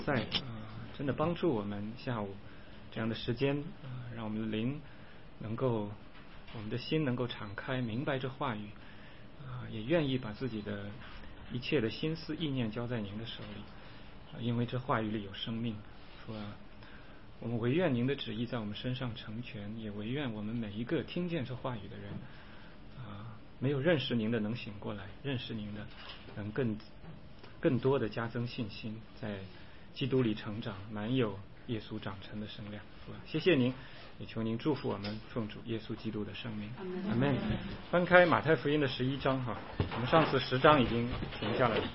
真的帮助我们下午这样的时间，让我们的灵能够，我们的心能够敞开，明白这话语，也愿意把自己的一切的心思意念交在您的手里，因为这话语里有生命。说我们唯愿您的旨意在我们身上成全，也唯愿我们每一个听见这话语的人，没有认识您的能醒过来，认识您的能更多的加增信心，在基督里成长，满有耶稣长成的身量。谢谢您，也求您祝福我们，奉主耶稣基督的圣名，阿门。翻开马太福音的11章哈，我们上次10章已经停下来了。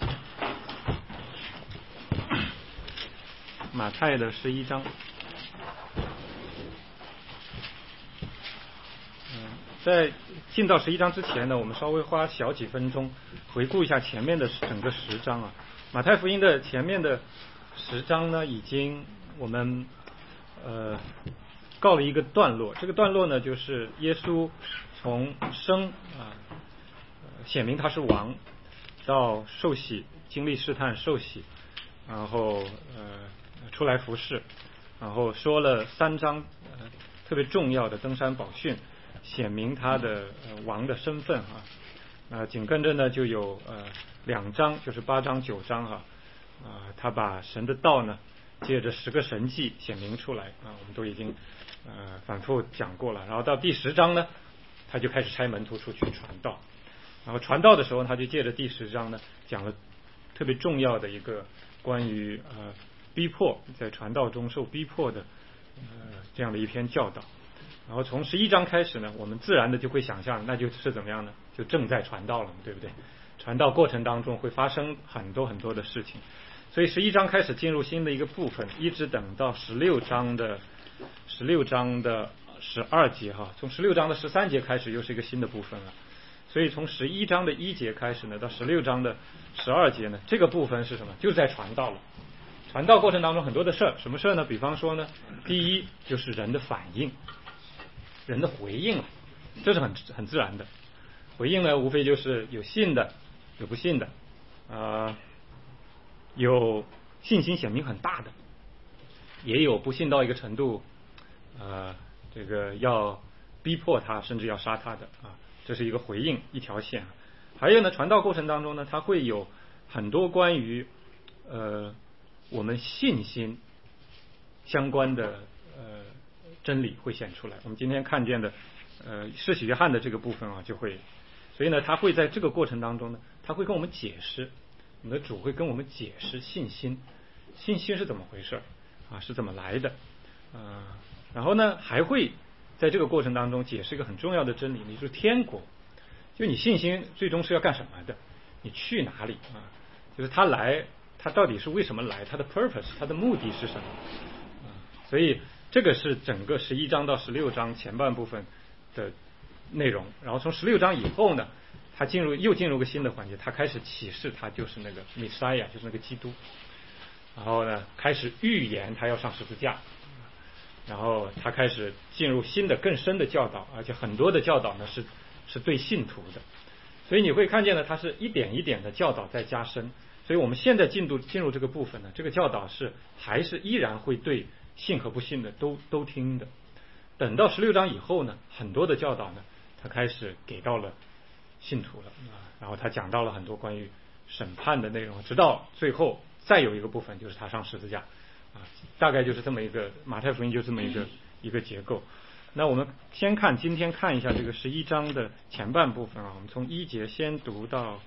马太的11章，在进到11章之前呢，我们稍微花小几分钟回顾一下前面的整个10章啊。马太福音的前面的10章呢，已经我们告了一个段落。这个段落呢，就是耶稣从生显明他是王，到受洗，经历试探受洗，然后出来服侍，然后说了3章特别重要的登山宝训，显明他的王的身份紧跟着呢就有2章，就是8章9章他把神的道呢借着10个神迹显明出来我们都已经反复讲过了。然后到第10章呢，他就开始差门徒出去传道，然后传道的时候他就借着第10章呢讲了特别重要的一个关于逼迫，在传道中受逼迫的这样的一篇教导。然后从11章开始呢，我们自然的就会想象，那就是怎么样呢？就正在传道了，对不对？传道过程当中会发生很多很多的事情，所以11章开始进入新的一个部分，一直等到16章的12节从16章的13节开始又是一个新的部分了。所以从11章的1节开始呢，到16章的12节呢，这个部分是什么？就是在传道了。传道过程当中很多的事儿，什么事儿呢？比方说呢，第一就是人的反应，人的回应，这是很自然的。回应呢，无非就是有信的，有不信的，有信心显明很大的，也有不信到一个程度，这个要逼迫他，甚至要杀他的这是一个回应一条线。还有呢，传道过程当中呢，它会有很多关于我们信心相关的真理会显出来。我们今天看见的施洗约翰的这个部分就会，所以呢，他会在这个过程当中呢，他会跟我们解释，我们的主会跟我们解释信心是怎么回事是怎么来的然后呢，还会在这个过程当中解释一个很重要的真理，就是天国，就你信心最终是要干什么的，你去哪里就是他来，他到底是为什么来，他的 purpose， 他的目的是什么所以这个是整个11章到16章前半部分的内容。然后从16章以后呢，他又进入个新的环节，他开始启示他就是那个 Messiah， 就是那个基督。然后呢，开始预言他要上十字架，然后他开始进入新的更深的教导，而且很多的教导呢是对信徒的。所以你会看见呢，他是一点一点的教导在加深。所以我们现在进入这个部分呢，这个教导还是依然会对信和不信的都听的。等到16章以后呢，很多的教导呢，他开始给到了信徒了然后他讲到了很多关于审判的内容，直到最后再有一个部分就是他上十字架大概就是这么一个马太福音就这么一个结构。那我们今天看一下这个11章的前半部分我们从1节先读到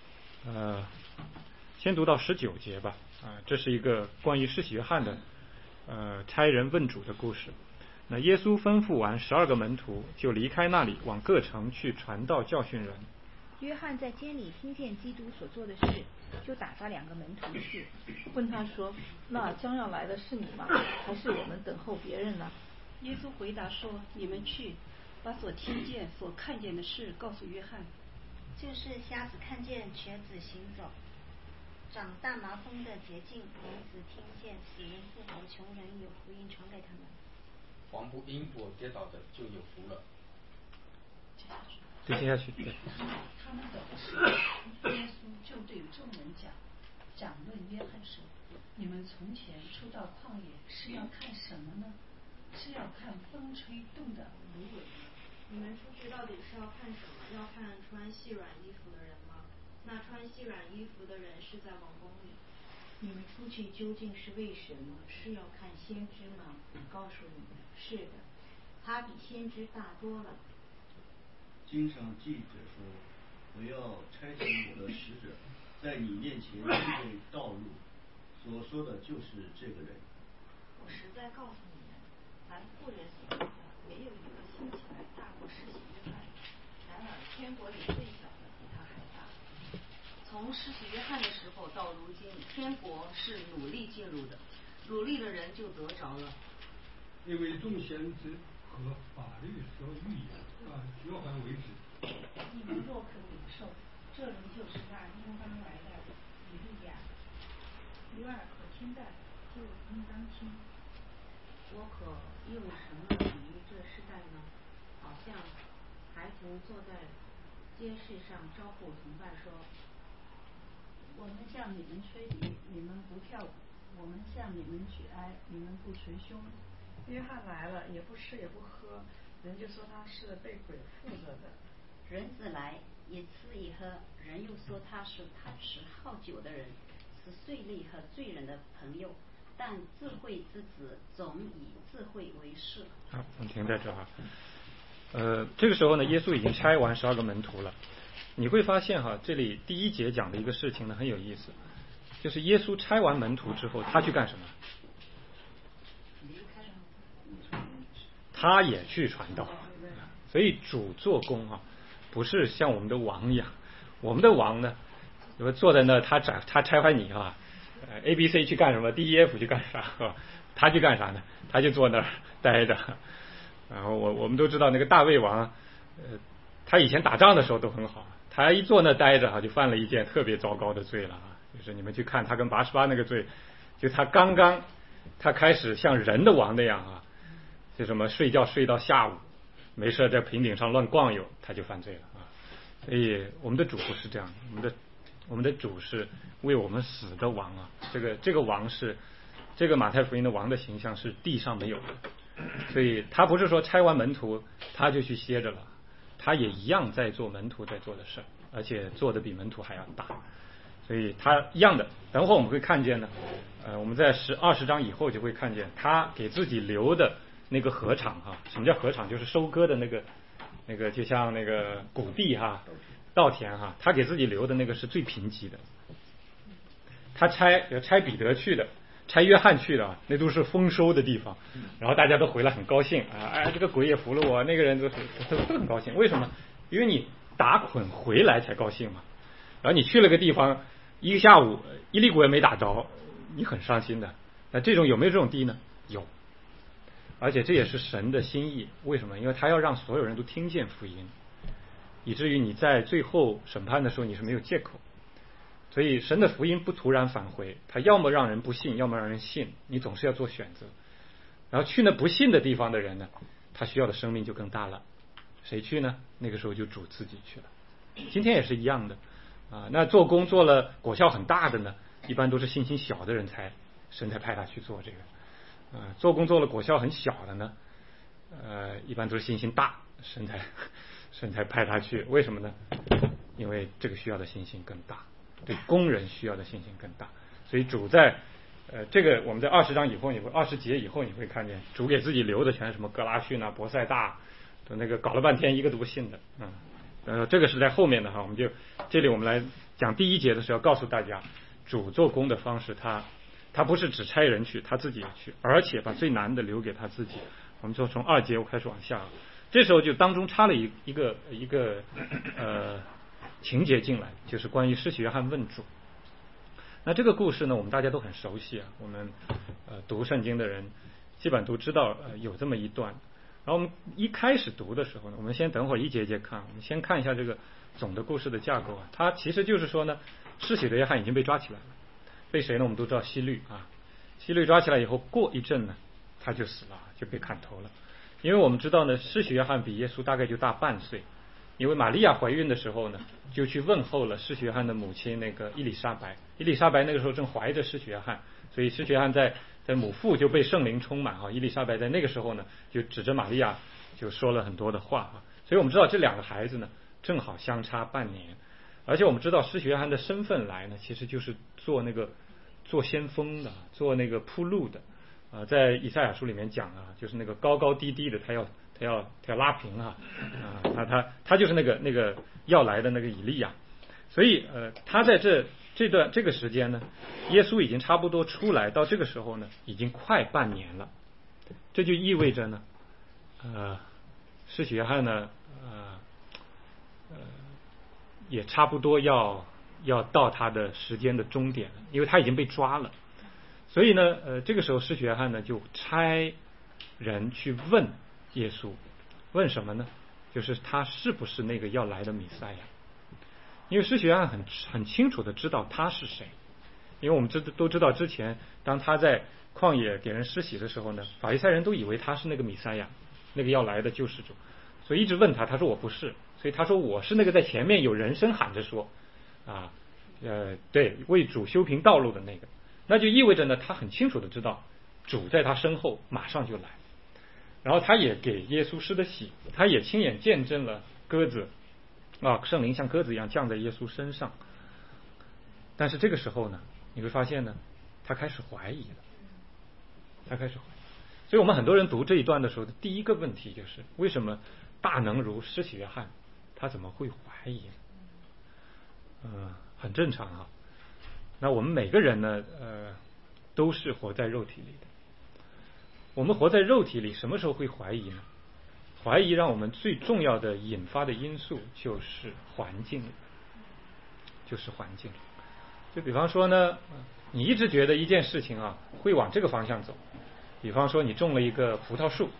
19节吧这是一个关于施洗约翰的差人问主的故事。那耶稣吩咐完12个门徒，就离开那里，往各城去传道教训人。 约翰在监里听见基督所做的事，就打发2个门徒去， 问他说：“那将要来的是你吗？还是我们等候别人呢？” 耶稣回答说：“你们去，把所听见、所看见的事告诉约翰。 就是瞎子看见，瘸子行走，长大麻风的洁净，聋子听见，死人复活，穷人有福音传给他们。 凡不因我跌倒的，就有福了。” 接下去。 他们走的时候，耶稣就对众人讲：“ 讲论约翰说：“你们从前出到旷野是要看什么呢？是要看风吹动的芦苇吗？ 你们出去到底是要看什么？要看穿细软衣服的人吗？那穿细软衣服的人是在王宫里。 你们出去究竟是为什么？是要看先知吗？我告诉你们，是的，他比先知大多了。 经上记着说，我要差遣我的使者在你面前预备道路，所说的就是这个人。 我实在告诉你们，凡妇人所生的，没有一个兴起来大过施洗约翰。然而天国里最小的比他还大。从施洗约翰的时候到如今，天国是努力进入的，努力的人就得着了。 因为众先知和法律所预言到约翰为止。 你们若肯领受，这人就是那应当来的以利亚。有耳可听的，就应当听。 我可用什么比喻这世代呢？好像孩童坐在街市上招呼同伴说：“ 我们向你们吹笛，你们不跳舞；我们向你们举哀，你们不捶胸。” 约翰来了，也不吃也不喝，人就说他是被鬼附着的。 人子来，也吃也喝，人又说他是贪食好酒的人，是税吏和罪人的朋友。但智慧之子总以智慧为事。 好，我们停在这哈。这个时候呢，耶稣已经差完12个门徒了。你会发现哈，这里第1节讲的一个事情呢很有意思，就是耶稣差完门徒之后，他去干什么？他也去传道。所以主做工啊，不是像我们的王一样，我们的王呢，坐在那他差派你啊，A、B、C 去干什么 ，D、E、F 去干啥，他去干啥呢？他就坐那儿待着。然后我们都知道那个大卫王，他以前打仗的时候都很好，他一坐那待着哈，就犯了一件特别糟糕的罪了啊，就是你们去看他跟拔示巴那个罪，就他他开始像人的王那样啊，就什么睡觉睡到下午，没事在平顶上乱逛悠，他就犯罪了啊。所以我们的主不是这样，我们的主是为我们死的王啊。这个王是这个马太福音的王的形象是地上没有的，所以他不是说差完门徒他就去歇着了，他也一样在做门徒在做的事，而且做的比门徒还要大。所以他一样的，等会儿我们会看见呢，我们在20章以后就会看见他给自己留的那个禾场哈。什么叫禾场？就是收割的那个就像那个谷地哈，稻田哈，他给自己留的那个是最贫瘠的。他差彼得去的，差约翰去的，那都是丰收的地方，然后大家都回来很高兴啊，哎，这个鬼也服了我，那个人都很高兴。为什么？因为你打捆回来才高兴嘛。然后你去了个地方，一个下午一粒果也没打着，你很伤心的。那这种有没有这种地呢？有，而且这也是神的心意。为什么？因为他要让所有人都听见福音，以至于你在最后审判的时候你是没有借口。所以神的福音不突然返回，他要么让人不信，要么让人信，你总是要做选择。然后去那不信的地方的人呢，他需要的生命就更大了。谁去呢？那个时候就主自己去了。今天也是一样的啊。那做工做了果效很大的呢，一般都是信心小的人神才派他去做这个啊。做工做了果效很小的呢，一般都是信心大，神才派他去。为什么呢？因为这个需要的信心更大，对工人需要的信心更大。所以主在这个我们在20章以后20节以后你会看见主给自己留的全是什么格拉逊啊、伯赛大，都那个搞了半天一个都不信的这个是在后面的哈。我们就这里我们来讲第1节的时候告诉大家，主做工的方式他不是只差人去，他自己也去，而且把最难的留给他自己。我们就从2节我开始往下，这时候就当中插了一个情节进来，就是关于施洗约翰问主。那这个故事呢，我们大家都很熟悉啊，我们读圣经的人基本都知道有这么一段。然后我们一开始读的时候呢，我们先等会儿一节一节看，我们先看一下这个总的故事的架构啊。它其实就是说呢，施洗的约翰已经被抓起来了，被谁呢？我们都知道希律啊。希律抓起来以后，过一阵呢，他就死了，就被砍头了。因为我们知道呢，施洗约翰比耶稣大概就大半岁， 因为玛利亚怀孕的时候呢，就去问候了施洗约翰的母亲那个伊丽莎白。伊丽莎白那个时候正怀着施洗约翰，所以施洗约翰在母腹就被圣灵充满伊丽莎白在那个时候呢，就指着玛利亚就说了很多的话所以我们知道这两个孩子呢，正好相差半年。而且我们知道施洗约翰的身份来呢，其实就是做先锋的，做那个铺路的在以赛亚书里面讲就是那个高高低低的，他要拉平他就是那个要来的那个以利亚。所以他在这个时间呢，耶稣已经差不多出来，到这个时候呢，已经快半年了。这就意味着呢，施洗约翰呢，也差不多要到他的时间的终点了，因为他已经被抓了。所以呢，这个时候施洗约翰呢就差人去问耶稣，问什么呢？就是他是不是那个要来的弥赛亚？因为施洗约翰很清楚的知道他是谁，因为我们都知道之前当他在旷野给人施洗的时候呢，法利赛人都以为他是那个弥赛亚，那个要来的救世主，所以一直问他，他说我不是，所以他说我是那个在前面有人声喊着说对，为主修平道路的那个。那就意味着呢，他很清楚的知道主在他身后马上就来。然后他也给耶稣施的洗，他也亲眼见证了鸽子圣灵像鸽子一样降在耶稣身上。但是这个时候呢，你会发现呢，他开始怀疑了，所以我们很多人读这一段的时候的第一个问题就是，为什么大能如施洗约翰他怎么会怀疑呢？很正常那我们每个人呢都是活在肉体里的。我们活在肉体里，什么时候会怀疑呢？怀疑让我们最重要的引发的因素就是环境。就比方说呢，你一直觉得一件事情会往这个方向走。比方说你种了一个葡萄树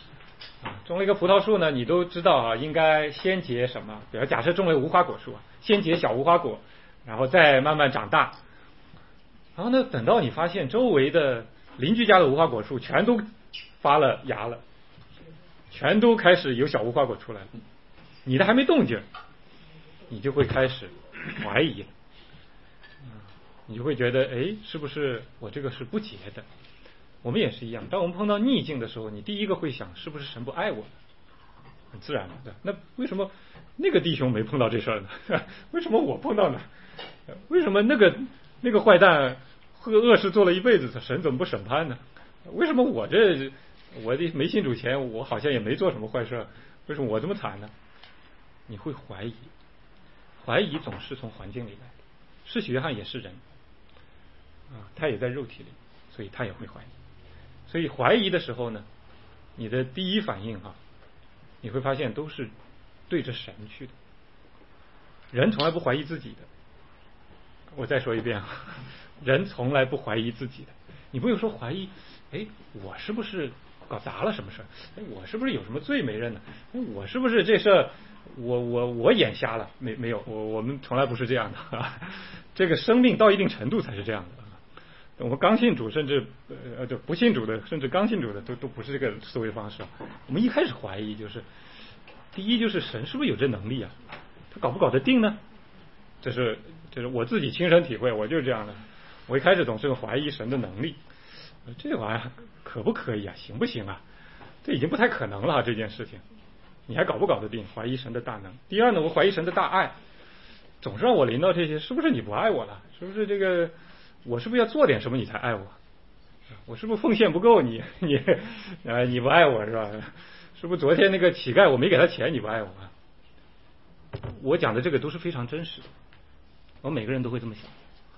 呢，你都知道应该先结什么？比如假设种了无花果树先结小无花果，然后再慢慢长大。然后呢，等到你发现周围的邻居家的无花果树全都发了芽了，全都开始有小无花果出来了，你的还没动静，你就会开始怀疑，你就会觉得是不是我这个是不洁的？我们也是一样，当我们碰到逆境的时候，你第一个会想是不是神不爱我？很自然的。那为什么那个弟兄没碰到这事儿呢？为什么我碰到呢？为什么那个坏蛋恶事做了一辈子，神怎么不审判呢？为什么我的没信主前我好像也没做什么坏事，为什么我这么惨呢？你会怀疑总是从环境里来的。施洗约翰也是人他也在肉体里，所以他也会怀疑。所以怀疑的时候呢，你的第一反应你会发现都是对着神去的。人从来不怀疑自己的。我再说一遍人从来不怀疑自己的。你不用说怀疑我是不是搞砸了什么事我是不是有什么罪没认呢？我是不是这事我眼瞎了？没有，我们从来不是这样的这个生命到一定程度才是这样的。我们刚信主甚至就不信主的，甚至刚信主的都不是这个思维方式。我们一开始怀疑就是，第一就是神是不是有这能力他搞不搞得定呢？这是我自己亲身体会，我就是这样的。我一开始总是怀疑神的能力，这玩意儿可不可以行不行这已经不太可能了这件事情，你还搞不搞得定？怀疑神的大能。第二呢，我怀疑神的大爱，总是让我临到这些，是不是你不爱我了？是不是这个我是不是要做点什么你才爱我？我是不是奉献不够你不爱我是吧？是不是昨天那个乞丐我没给他钱你不爱我我讲的这个都是非常真实的，我们每个人都会这么想。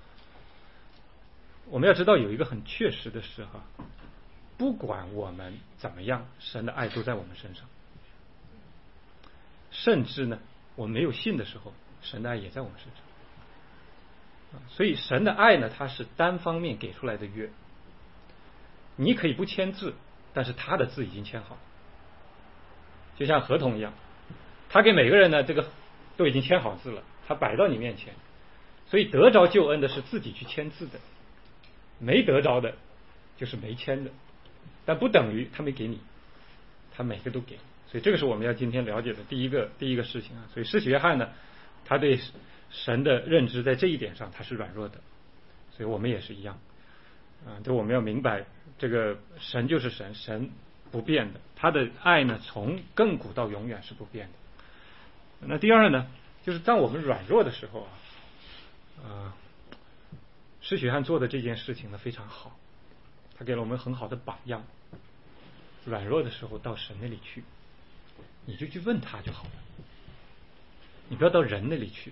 我们要知道有一个很确实的事不管我们怎么样，神的爱都在我们身上。甚至呢，我们没有信的时候，神的爱也在我们身上。所以神的爱呢，它是单方面给出来的约。你可以不签字，但是他的字已经签好了，就像合同一样，他给每个人呢这个都已经签好字了，他摆到你面前。所以得着救恩的是自己去签字的，没得着的就是没签的，但不等于他没给你，他每个都给。 所以这个是我们要今天了解的第一个事情啊。所以施洗约翰呢，他对神的认知在这一点上他是软弱的，所以我们也是一样就我们要明白这个神就是神，神不变的，他的爱呢从亘古到永远是不变的。那第二呢，就是当我们软弱的时候施洗约翰做的这件事情呢非常好，他给了我们很好的榜样。软弱的时候到神那里去，你就去问他就好了，你不要到人那里去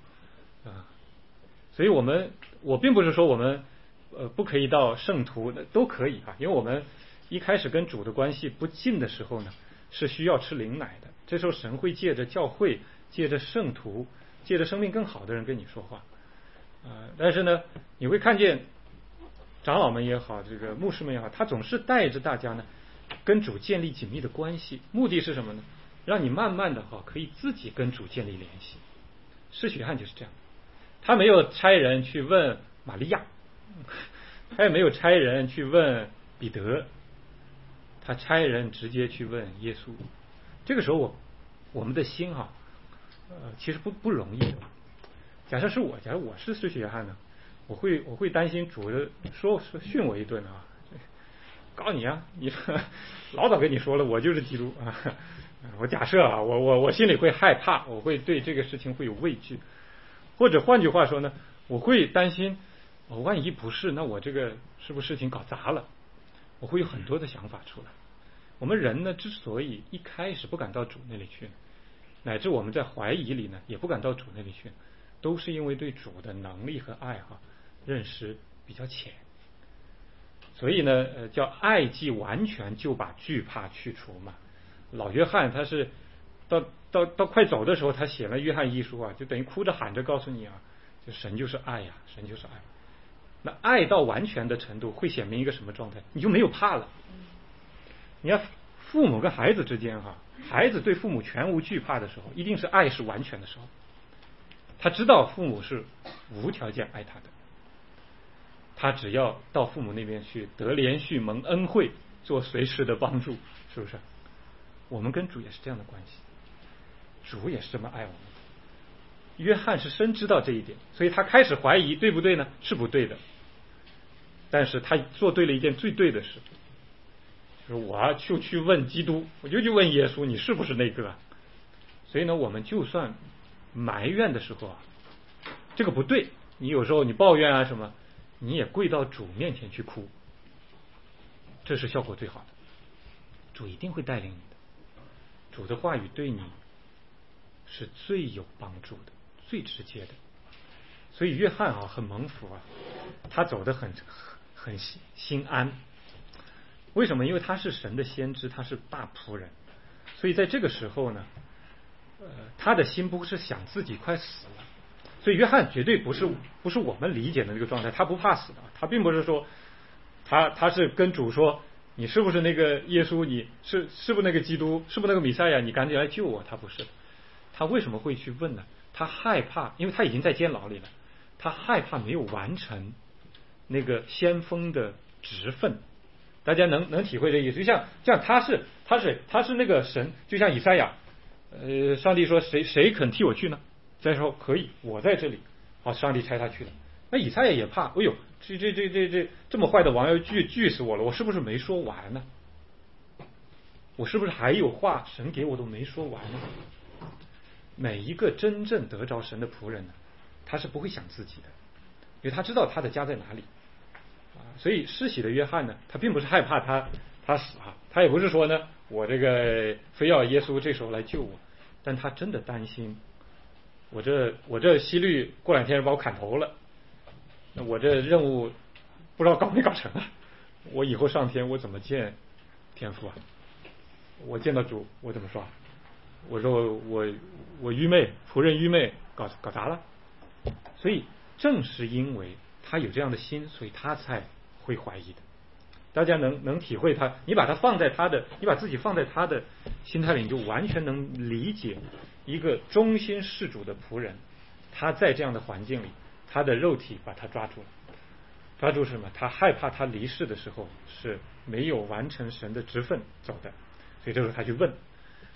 所以我并不是说我们不可以到圣徒都可以因为我们一开始跟主的关系不近的时候呢，是需要吃灵奶的。这时候神会借着教会，借着圣徒，借着生命更好的人跟你说话但是呢，你会看见长老们也好，这个牧师们也好，他总是带着大家呢跟主建立紧密的关系，目的是什么呢？让你慢慢的可以自己跟主建立联系。施洗约翰就是这样，他没有差人去问玛利亚，他也没有差人去问彼得，他差人直接去问耶稣。这个时候我们的心其实不容易的。假如我是施洗约翰呢，我会担心主的训我一顿告诉你你老早跟你说了，我就是基督我假设我心里会害怕，我会对这个事情会有畏惧，或者换句话说呢，我会担心万一不是，那我这个是不是事情搞砸了？我会有很多的想法出来。我们人呢，之所以一开始不敢到主那里去，乃至我们在怀疑里呢也不敢到主那里去，都是因为对主的能力和爱认识比较浅。所以呢叫爱既完全就把惧怕去除嘛。老约翰他是到快走的时候，他写了约翰一书就等于哭着喊着告诉你就神就是爱神就是爱。那爱到完全的程度会显明一个什么状态？你就没有怕了。你看父母跟孩子之间孩子对父母全无惧怕的时候，一定是爱是完全的时候。他知道父母是无条件爱他的，他只要到父母那边去得连续蒙恩惠，做随时的帮助，是不是？我们跟主也是这样的关系，主也是这么爱我们。约翰是深知道这一点，所以他开始怀疑，对不对呢？是不对的，但是他做对了一件最对的事，就是我就去问基督，我就去问耶稣，你是不是那个？所以呢，我们就算埋怨的时候这个不对，你有时候你抱怨什么，你也跪到主面前去哭，这是效果最好的。主一定会带领你的，主的话语对你是最有帮助的，最直接的。所以约翰很蒙福他走得很心安。为什么？因为他是神的先知，他是大仆人，所以在这个时候呢他的心不是想自己快死了。所以约翰绝对不是我们理解的那个状态，他不怕死的，他并不是说他是跟主说，你是不是那个耶稣，你是不是那个基督，是不是那个弥赛亚，你赶紧来救我。他不是的。他为什么会去问呢？他害怕，因为他已经在监牢里了，他害怕没有完成那个先锋的职分。大家能体会这意思？就像他是那个神，就像以赛亚上帝说谁肯替我去呢？再说可以，我在这里。好，上帝差他去了。那以赛亚也怕，哎呦，这么坏的王要拒死我了，我是不是没说完呢？我是不是还有话神给我都没说完呢？每一个真正得着神的仆人呢，他是不会想自己的，因为他知道他的家在哪里所以施洗的约翰呢，他并不是害怕他死他也不是说呢我这个非要耶稣这时候来救我，但他真的担心我这希律过2天把我砍头了，那我这任务不知道搞没搞成我以后上天我怎么见天父我见到主我怎么说？我说我愚昧，仆人愚昧，搞砸了。所以正是因为他有这样的心，所以他才会怀疑的。大家能体会他，你把自己放在他的心态里，你就完全能理解一个忠心事主的仆人，他在这样的环境里，他的肉体把他抓住了。抓住什么？他害怕他离世的时候是没有完成神的职分走的，所以这时候他去问。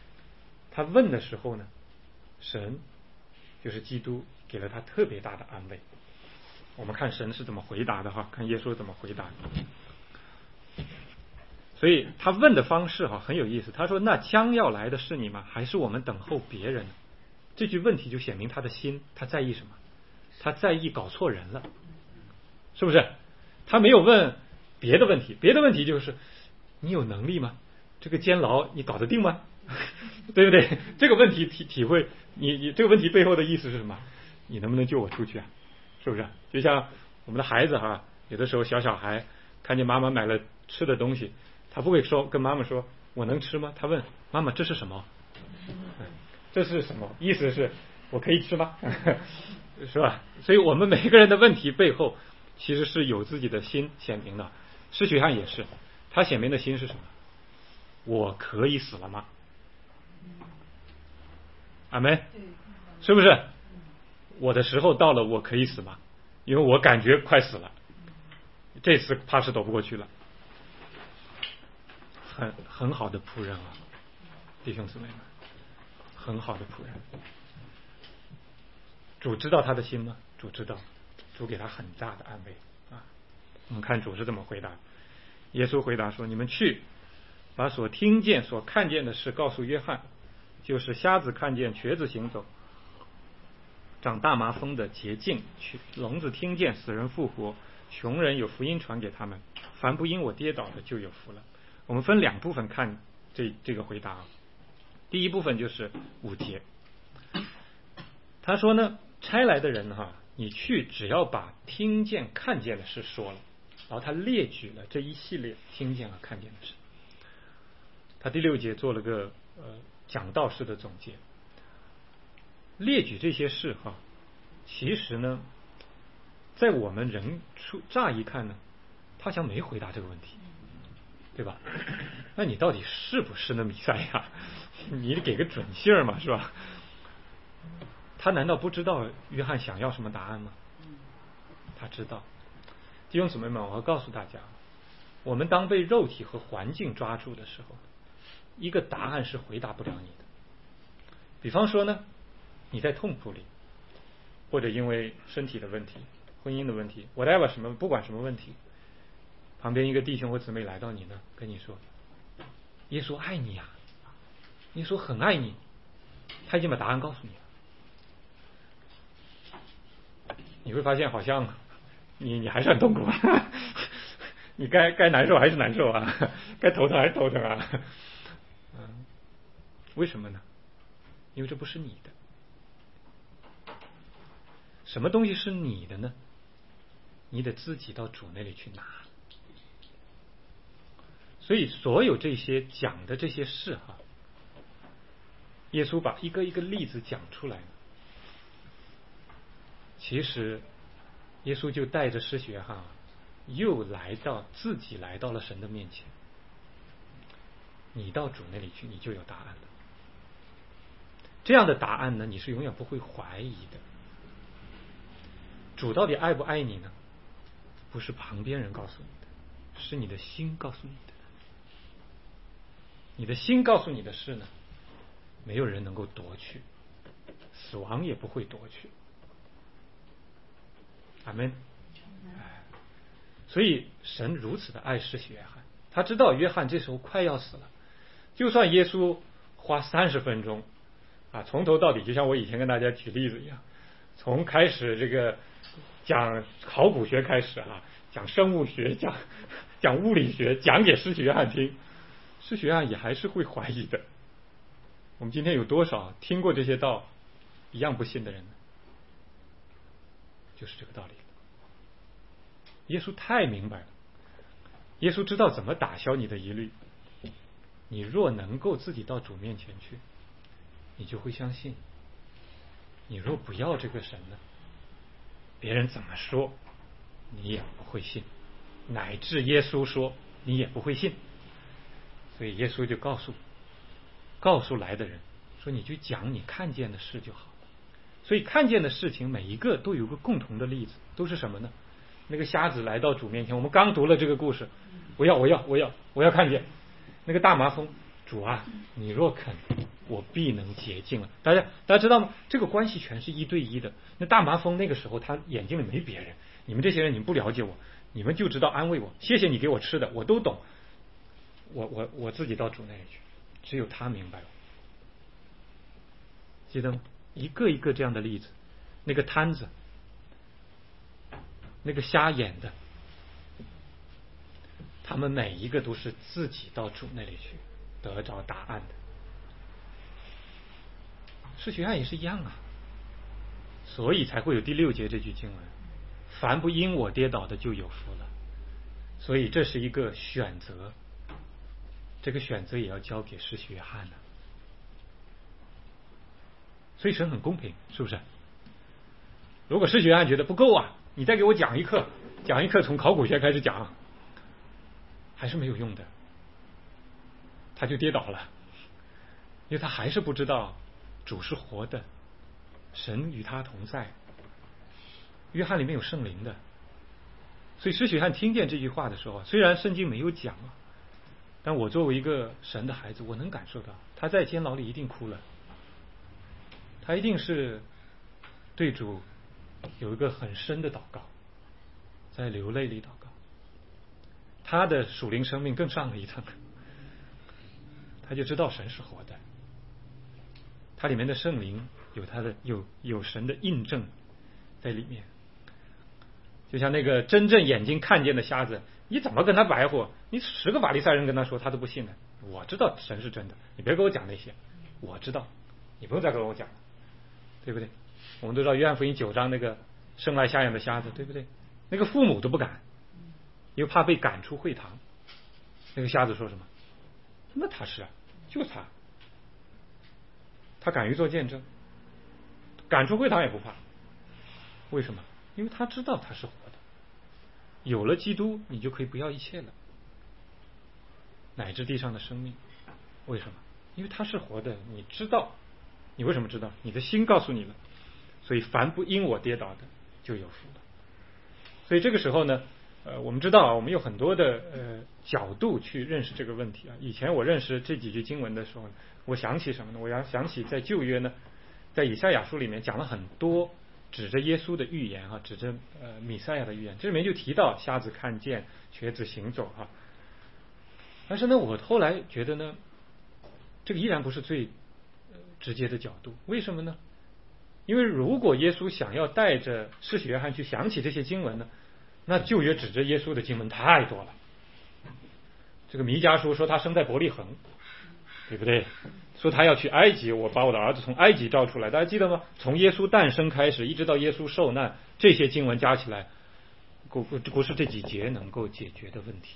他问的时候呢，神就是基督给了他特别大的安慰。我们看神是怎么回答的哈，看耶稣怎么回答的。所以他问的方式哈很有意思，他说：“那将要来的是你吗？还是我们等候别人呢？”这句问题就显明他的心，他在意什么？他在意搞错人了，是不是？他没有问别的问题，别的问题就是你有能力吗？这个监牢你搞得定吗？对不对？这个问题体会你这个问题背后的意思是什么？你能不能救我出去啊？是不是？就像我们的孩子哈，有的时候小孩看见妈妈买了吃的东西，他不会说跟妈妈说我能吃吗？他问妈妈这是什么？这是什么？意思是我可以吃吗？是吧？所以我们每个人的问题背后其实是有自己的心显明的。施许汉也是，他显明的心是什么？我可以死了吗？阿们，是不是？我的时候到了，我可以死吗？因为我感觉快死了，这次怕是躲不过去了。很好的仆人啊，弟兄姊妹们，很好的仆人。主知道他的心吗？主知道，主给他很大的安慰啊。我们看主是怎么回答。耶稣回答说：“你们去，把所听见、所看见的事告诉约翰，就是瞎子看见、瘸子行走、长大麻风的洁净，聋子听见、死人复活、穷人有福音传给他们。凡不因我跌倒的，就有福了。”我们分两部分看这个回答。第一部分就是5节，他说呢，差来的人哈，你去只要把听见看见的事说了，然后他列举了这一系列听见和看见的事。他第6节做了个讲道式的总结，列举这些事哈，其实呢，在我们人乍一看呢，他好像没回答这个问题，对吧？那你到底是不是那弥赛亚？你得给个准信儿嘛，是吧？他难道不知道约翰想要什么答案吗？他知道。弟兄姊妹们，我要告诉大家，我们当被肉体和环境抓住的时候，一个答案是回答不了你的。比方说呢，你在痛苦里，或者因为身体的问题、婚姻的问题 whatever 什么，不管什么问题，旁边一个弟兄或姊妹来到你呢，跟你说耶稣爱你啊，耶稣很爱你，他已经把答案告诉你了。你会发现好像你还是很痛苦啊，你该难受还是难受啊，该头疼还是头疼啊。为什么呢？因为这不是你的。什么东西是你的呢？你得自己到主那里去拿。所以所有这些讲的这些事哈，耶稣把一个一个例子讲出来，其实耶稣就带着施洗约翰又自己来到了神的面前。你到主那里去，你就有答案了。这样的答案呢，你是永远不会怀疑的。主到底爱不爱你呢？不是旁边人告诉你的，是你的心告诉你的。你的心告诉你的事呢，没有人能够夺去，死亡也不会夺去。阿们。所以神如此的爱施洗约翰，他知道约翰这时候快要死了，就算耶稣花30分钟啊，从头到底，就像我以前跟大家举例子一样，从开始这个讲考古学开始啊，讲生物学，讲物理学，讲给施洗约翰听，施洗约翰也还是会怀疑的。我们今天有多少听过这些道一样不信的人呢？就是这个道理。耶稣太明白了，耶稣知道怎么打消你的疑虑。你若能够自己到主面前去，你就会相信。你若不要这个神呢，别人怎么说你也不会信，乃至耶稣说你也不会信。所以耶稣就告诉来的人说，你去讲你看见的事就好了。所以看见的事情每一个都有个共同的例子，都是什么呢？那个瞎子来到主面前，我们刚读了这个故事，我要看见。那个大麻风，主啊，你若肯， 我必能洁净了。大家知道吗？这个关系全是1对1的。那大麻风那个时候他眼睛里没别人，你们这些人你们不了解我，你们就知道安慰我，谢谢你给我吃的，我都懂。我自己到主那里去，只有他明白了。记得吗？一个一个这样的例子，那个瘫子，那个瞎眼的，他们每一个都是自己到主那里去得着答案的。施洗约翰也是一样啊，所以才会有第6节这句经文：凡不因我跌倒的就有福了。所以这是一个选择，这个选择也要交给施洗约翰呢。所以神很公平，是不是？如果施洗约翰觉得不够啊，你再给我讲一课从考古学开始讲，还是没有用的，他就跌倒了，因为他还是不知道主是活的，神与他同在。约翰里面有圣灵的，所以施洗约翰听见这句话的时候，虽然圣经没有讲啊，但我作为一个神的孩子，我能感受到他在监牢里一定哭了，他一定是对主有一个很深的祷告，在流泪里祷告。他的属灵生命更上了一层，他就知道神是活的，他里面的圣灵有他的有神的印证在里面。就像那个真正眼睛看见的瞎子，你怎么跟他白活？你10个法利赛人跟他说，他都不信的。我知道神是真的，你别给我讲那些，我知道，你不用再跟我讲，对不对？我们都知道约翰福音9章那个生来瞎眼的瞎子，对不对？那个父母都不敢，又怕被赶出会堂。那个瞎子说什么？那他是啊，就是他，他敢于做见证，赶出会堂也不怕。为什么？因为他知道他是活的，有了基督，你就可以不要一切了，乃至地上的生命。为什么？因为他是活的，你知道，你为什么知道？你的心告诉你了。所以凡不因我跌倒的就有福了。所以这个时候呢，我们知道我们有很多的角度去认识这个问题啊。以前我认识这几句经文的时候，我想起什么呢？我想起在旧约呢，在以赛亚书里面讲了很多指着耶稣的预言啊，指着弥赛亚的预言，这里面就提到瞎子看见，瘸子行走啊。但是呢，我后来觉得呢，这个依然不是最直接的角度。为什么呢？因为如果耶稣想要带着施洗约翰去想起这些经文呢，那旧约指着耶稣的经文太多了。这个弥迦书说他生在伯利恒，对不对？说他要去埃及，我把我的儿子从埃及召出来，大家记得吗？从耶稣诞生开始，一直到耶稣受难，这些经文加起来，不是这几节能够解决的问题。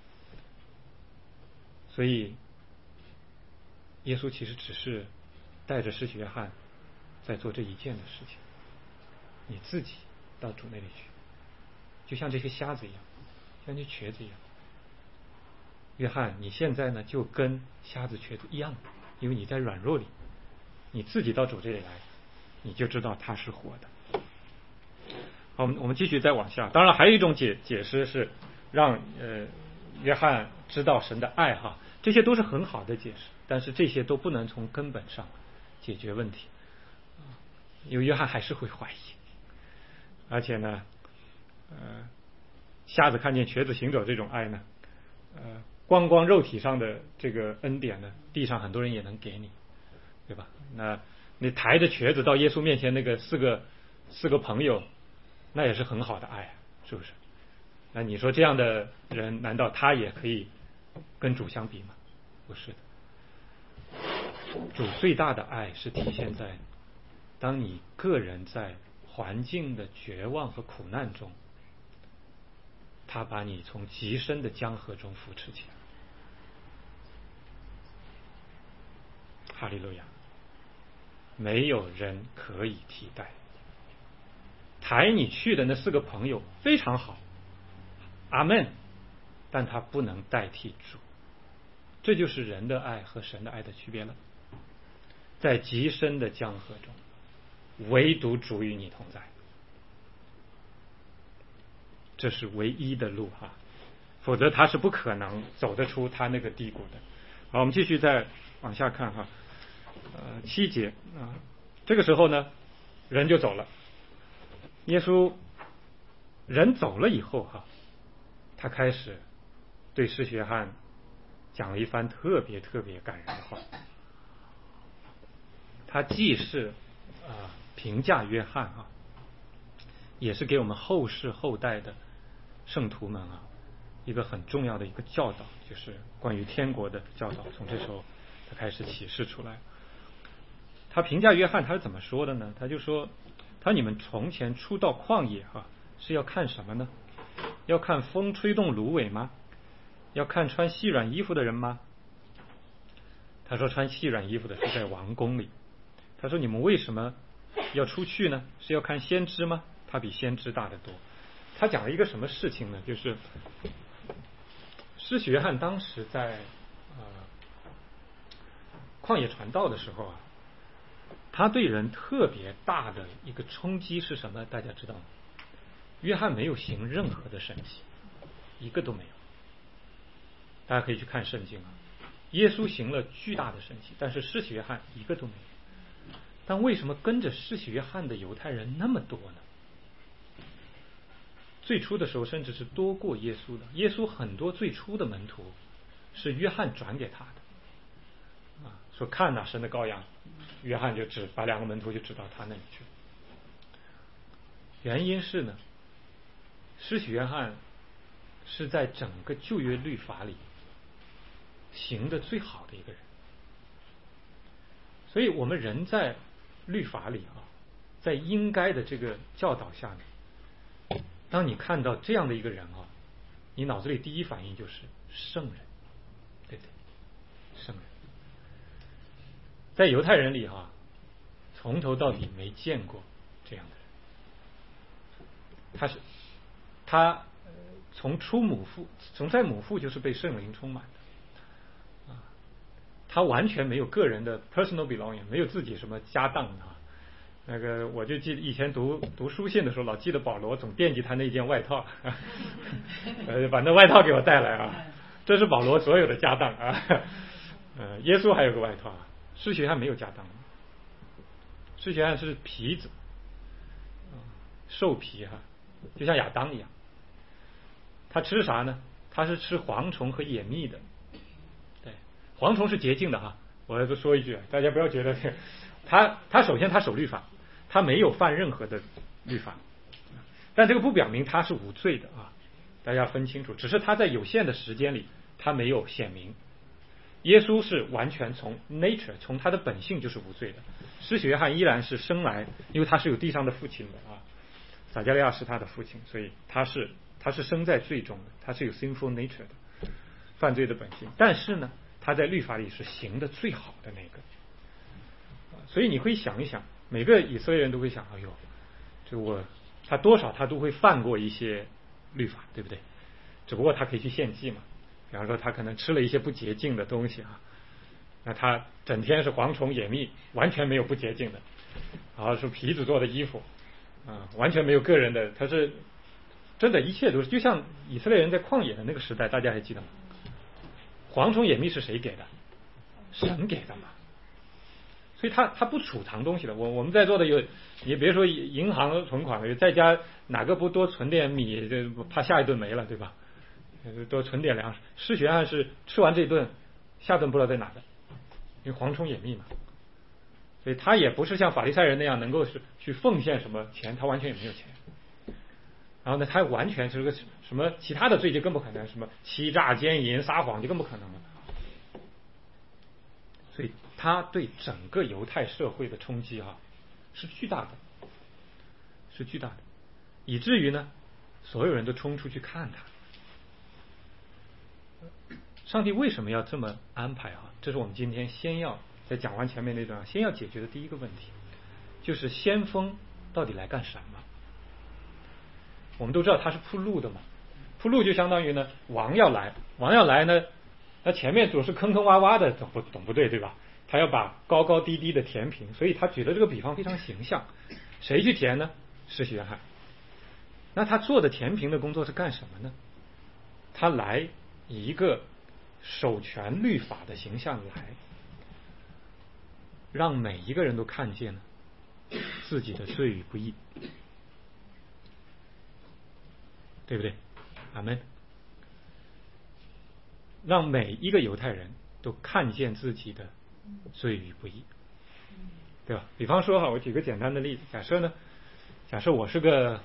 所以，耶稣其实只是带着施洗约翰在做这一件的事情。你自己到主那里去，就像这些瞎子一样，像这瘸子一样。约翰，你现在呢就跟瞎子瘸子一样，因为你在软弱里，你自己到主这里来，你就知道他是活的。好，我们继续再往下。当然还有一种解释是让约翰知道神的爱哈，这些都是很好的解释，但是这些都不能从根本上解决问题，因为约翰还是会怀疑。而且呢瞎子看见瘸子行走这种爱呢，光肉体上的这个恩典呢，地上很多人也能给你，对吧？那你抬着瘸子到耶稣面前，那个四个朋友，那也是很好的爱，是不是？那你说这样的人，难道他也可以跟主相比吗？不是的。主最大的爱是体现在，当你个人在环境的绝望和苦难中，他把你从极深的江河中扶持起来。哈利路亚！没有人可以替代。抬你去的那4个朋友非常好，阿们，但他不能代替主。这就是人的爱和神的爱的区别了。在极深的江河中，唯独主与你同在，这是唯一的路哈，否则他是不可能走得出他那个低谷的。好，我们继续再往下看哈。 7节啊，这个时候呢，人就走了。耶稣人走了以后他开始对施洗约翰讲了一番特别感人的话。他既是评价约翰也是给我们后世后代的圣徒们一个很重要的一个教导，就是关于天国的教导。从这时候他开始启示出来。他评价约翰他是怎么说的呢？他就说，你们从前出到旷野是要看什么呢？要看风吹动芦苇吗？要看穿细软衣服的人吗？他说穿细软衣服的是在王宫里。他说你们为什么要出去呢？是要看先知吗？他比先知大得多。他讲了一个什么事情呢？就是施洗约翰当时在旷野传道的时候他对人特别大的一个冲击是什么？大家知道吗？约翰没有行任何的神迹，一个都没有。大家可以去看圣经耶稣行了巨大的神迹，但是施洗约翰一个都没有。但为什么跟着施洗约翰的犹太人那么多呢？最初的时候甚至是多过耶稣的。耶稣很多最初的门徒是约翰转给他的说看哪神的羔羊，约翰就把2个门徒就指到他那里去。原因是呢，施洗约翰是在整个旧约律法里行的最好的一个人。所以我们人在律法里在应该的这个教导下面，当你看到这样的一个人你脑子里第一反应就是圣人，对不对？圣人。在犹太人里从头到底没见过这样的人。他从在母腹就是被圣灵充满的他完全没有个人的 personal belonging， 没有自己什么家当那个我就记得以前读书信的时候，老记得保罗总惦记他那件外套把那外套给我带来这是保罗所有的家当耶稣还有个外套施洗约翰没有家当，施洗约翰是皮子兽皮就像亚当一样。他吃啥呢？他是吃蝗虫和野蜜的。对，蝗虫是洁净的我要说一句，大家不要觉得他首先他守律法，他没有犯任何的律法，但这个不表明他是无罪的大家要分清楚。只是他在有限的时间里他没有显明。耶稣是完全从 nature 从他的本性就是无罪的。施洗约翰依然是生来，因为他是有地上的父亲的撒迦利亚是他的父亲，所以他是生在罪中的，他是有 sinful nature 的犯罪的本性。但是呢，他在律法里是行的最好的那个。所以你会想一想，每个以色列人都会想，哎呦，他多少他都会犯过一些律法，对不对？只不过他可以去献祭嘛。比方说他可能吃了一些不洁净的东西那他整天是蝗虫野蜜，完全没有不洁净的。然后是皮子做的衣服完全没有个人的，他是真的一切都是就像以色列人在旷野的那个时代，大家还记得吗？蝗虫野蜜是谁给的？神给的嘛。所以他不储藏东西的。我们在座的有，也别说银行存款了，在家哪个不多存点米，怕下一顿没了，对吧？多存点粮食。施洗约翰是吃完这顿，下顿不知道在哪的，因为蝗虫野蜜嘛。所以他也不是像法利赛人那样能够是去奉献什么钱，他完全也没有钱。然后呢，他完全是个什么其他的罪就更不可能，什么欺诈、奸淫、撒谎就更不可能了。所以他对整个犹太社会的冲击是巨大的，是巨大的，以至于呢，所有人都冲出去看他。上帝为什么要这么安排这是我们今天先要在讲完前面那段先要解决的第一个问题，就是先锋到底来干什么？我们都知道他是铺路的嘛，铺路就相当于呢王要来呢，那前面总是坑坑洼洼的，总不对，对吧？他要把高高低低的填平，所以他举的这个比方非常形象。谁去填呢？施洗约翰。那他做的填平的工作是干什么呢？他来以一个守全律法的形象来。 让每一个人都看见了自己的罪与不义，对不对？阿们。让每一个犹太人都看见自己的罪与不义，对吧？比方说哈，我举个简单的例子，假设我是个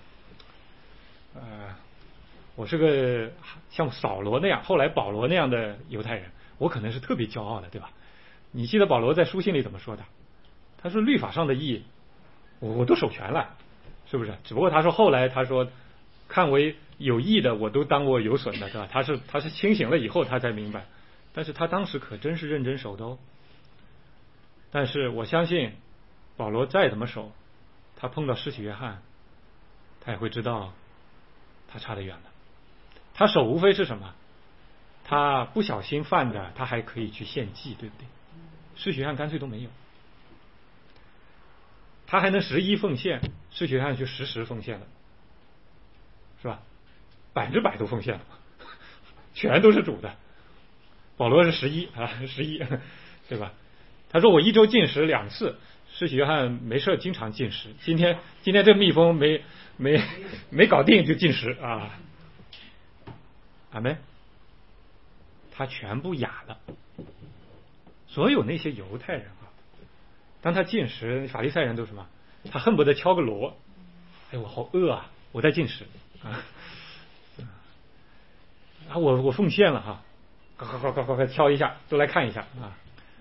像扫罗那样，后来保罗那样的犹太人，我可能是特别骄傲的，对吧？你记得保罗在书信里怎么说的？他说律法上的义我都守全了，是不是？只不过他说后来他说看为有益的我都当我有损的，对吧？他是清醒了以后他才明白，但是他当时可真是认真守的哦。但是我相信保罗再怎么守，他碰到施洗约翰，他也会知道他差得远了。他守无非是什么？他不小心犯的，他还可以去献祭，对不对？施洗约翰干脆都没有，他还能11奉献，施洗约翰就10奉献了，是吧？100%都奉献了，全都是主的。保罗是11，对吧？他说我一周禁食2次，施洗约翰没事经常禁食。今天这蜜蜂没搞定就禁食啊。阿们。他全部哑了。所有那些犹太人啊，当他禁食，法利赛人都什么？他恨不得敲个锣，哎，我好饿啊，我在禁食啊，我奉献了哈，快敲一下，都来看一下啊。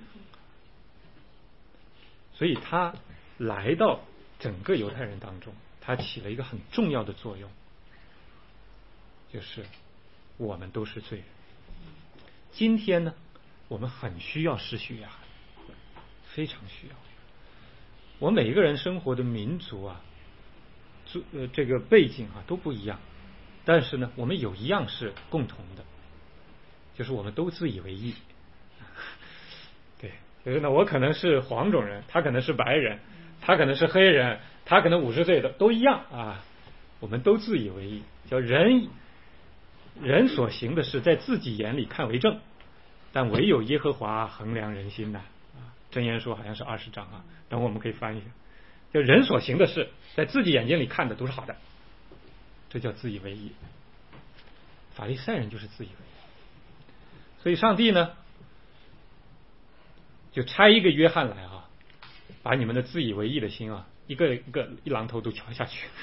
所以他来到整个犹太人当中，他起了一个很重要的作用，就是我们都是罪人。今天呢，我们很需要施洗约翰，非常需要。我们每一个人生活的民族啊，这个背景啊都不一样，但是呢，我们有一样是共同的，就是我们都自以为义。对，就是呢，我可能是黄种人，他可能是白人，他可能是黑人，他可能50岁的，都一样啊。我们都自以为义，叫人所行的事，在自己眼里看为正，但唯有耶和华衡量人心呐。箴言书好像是20章啊，等会我们可以翻一下。就人所行的事，在自己眼睛里看的都是好的，这叫自以为义。法利赛人就是自以为义，所以上帝呢，就差一个约翰来啊，把你们的自以为义的心啊，一榔头都敲下去。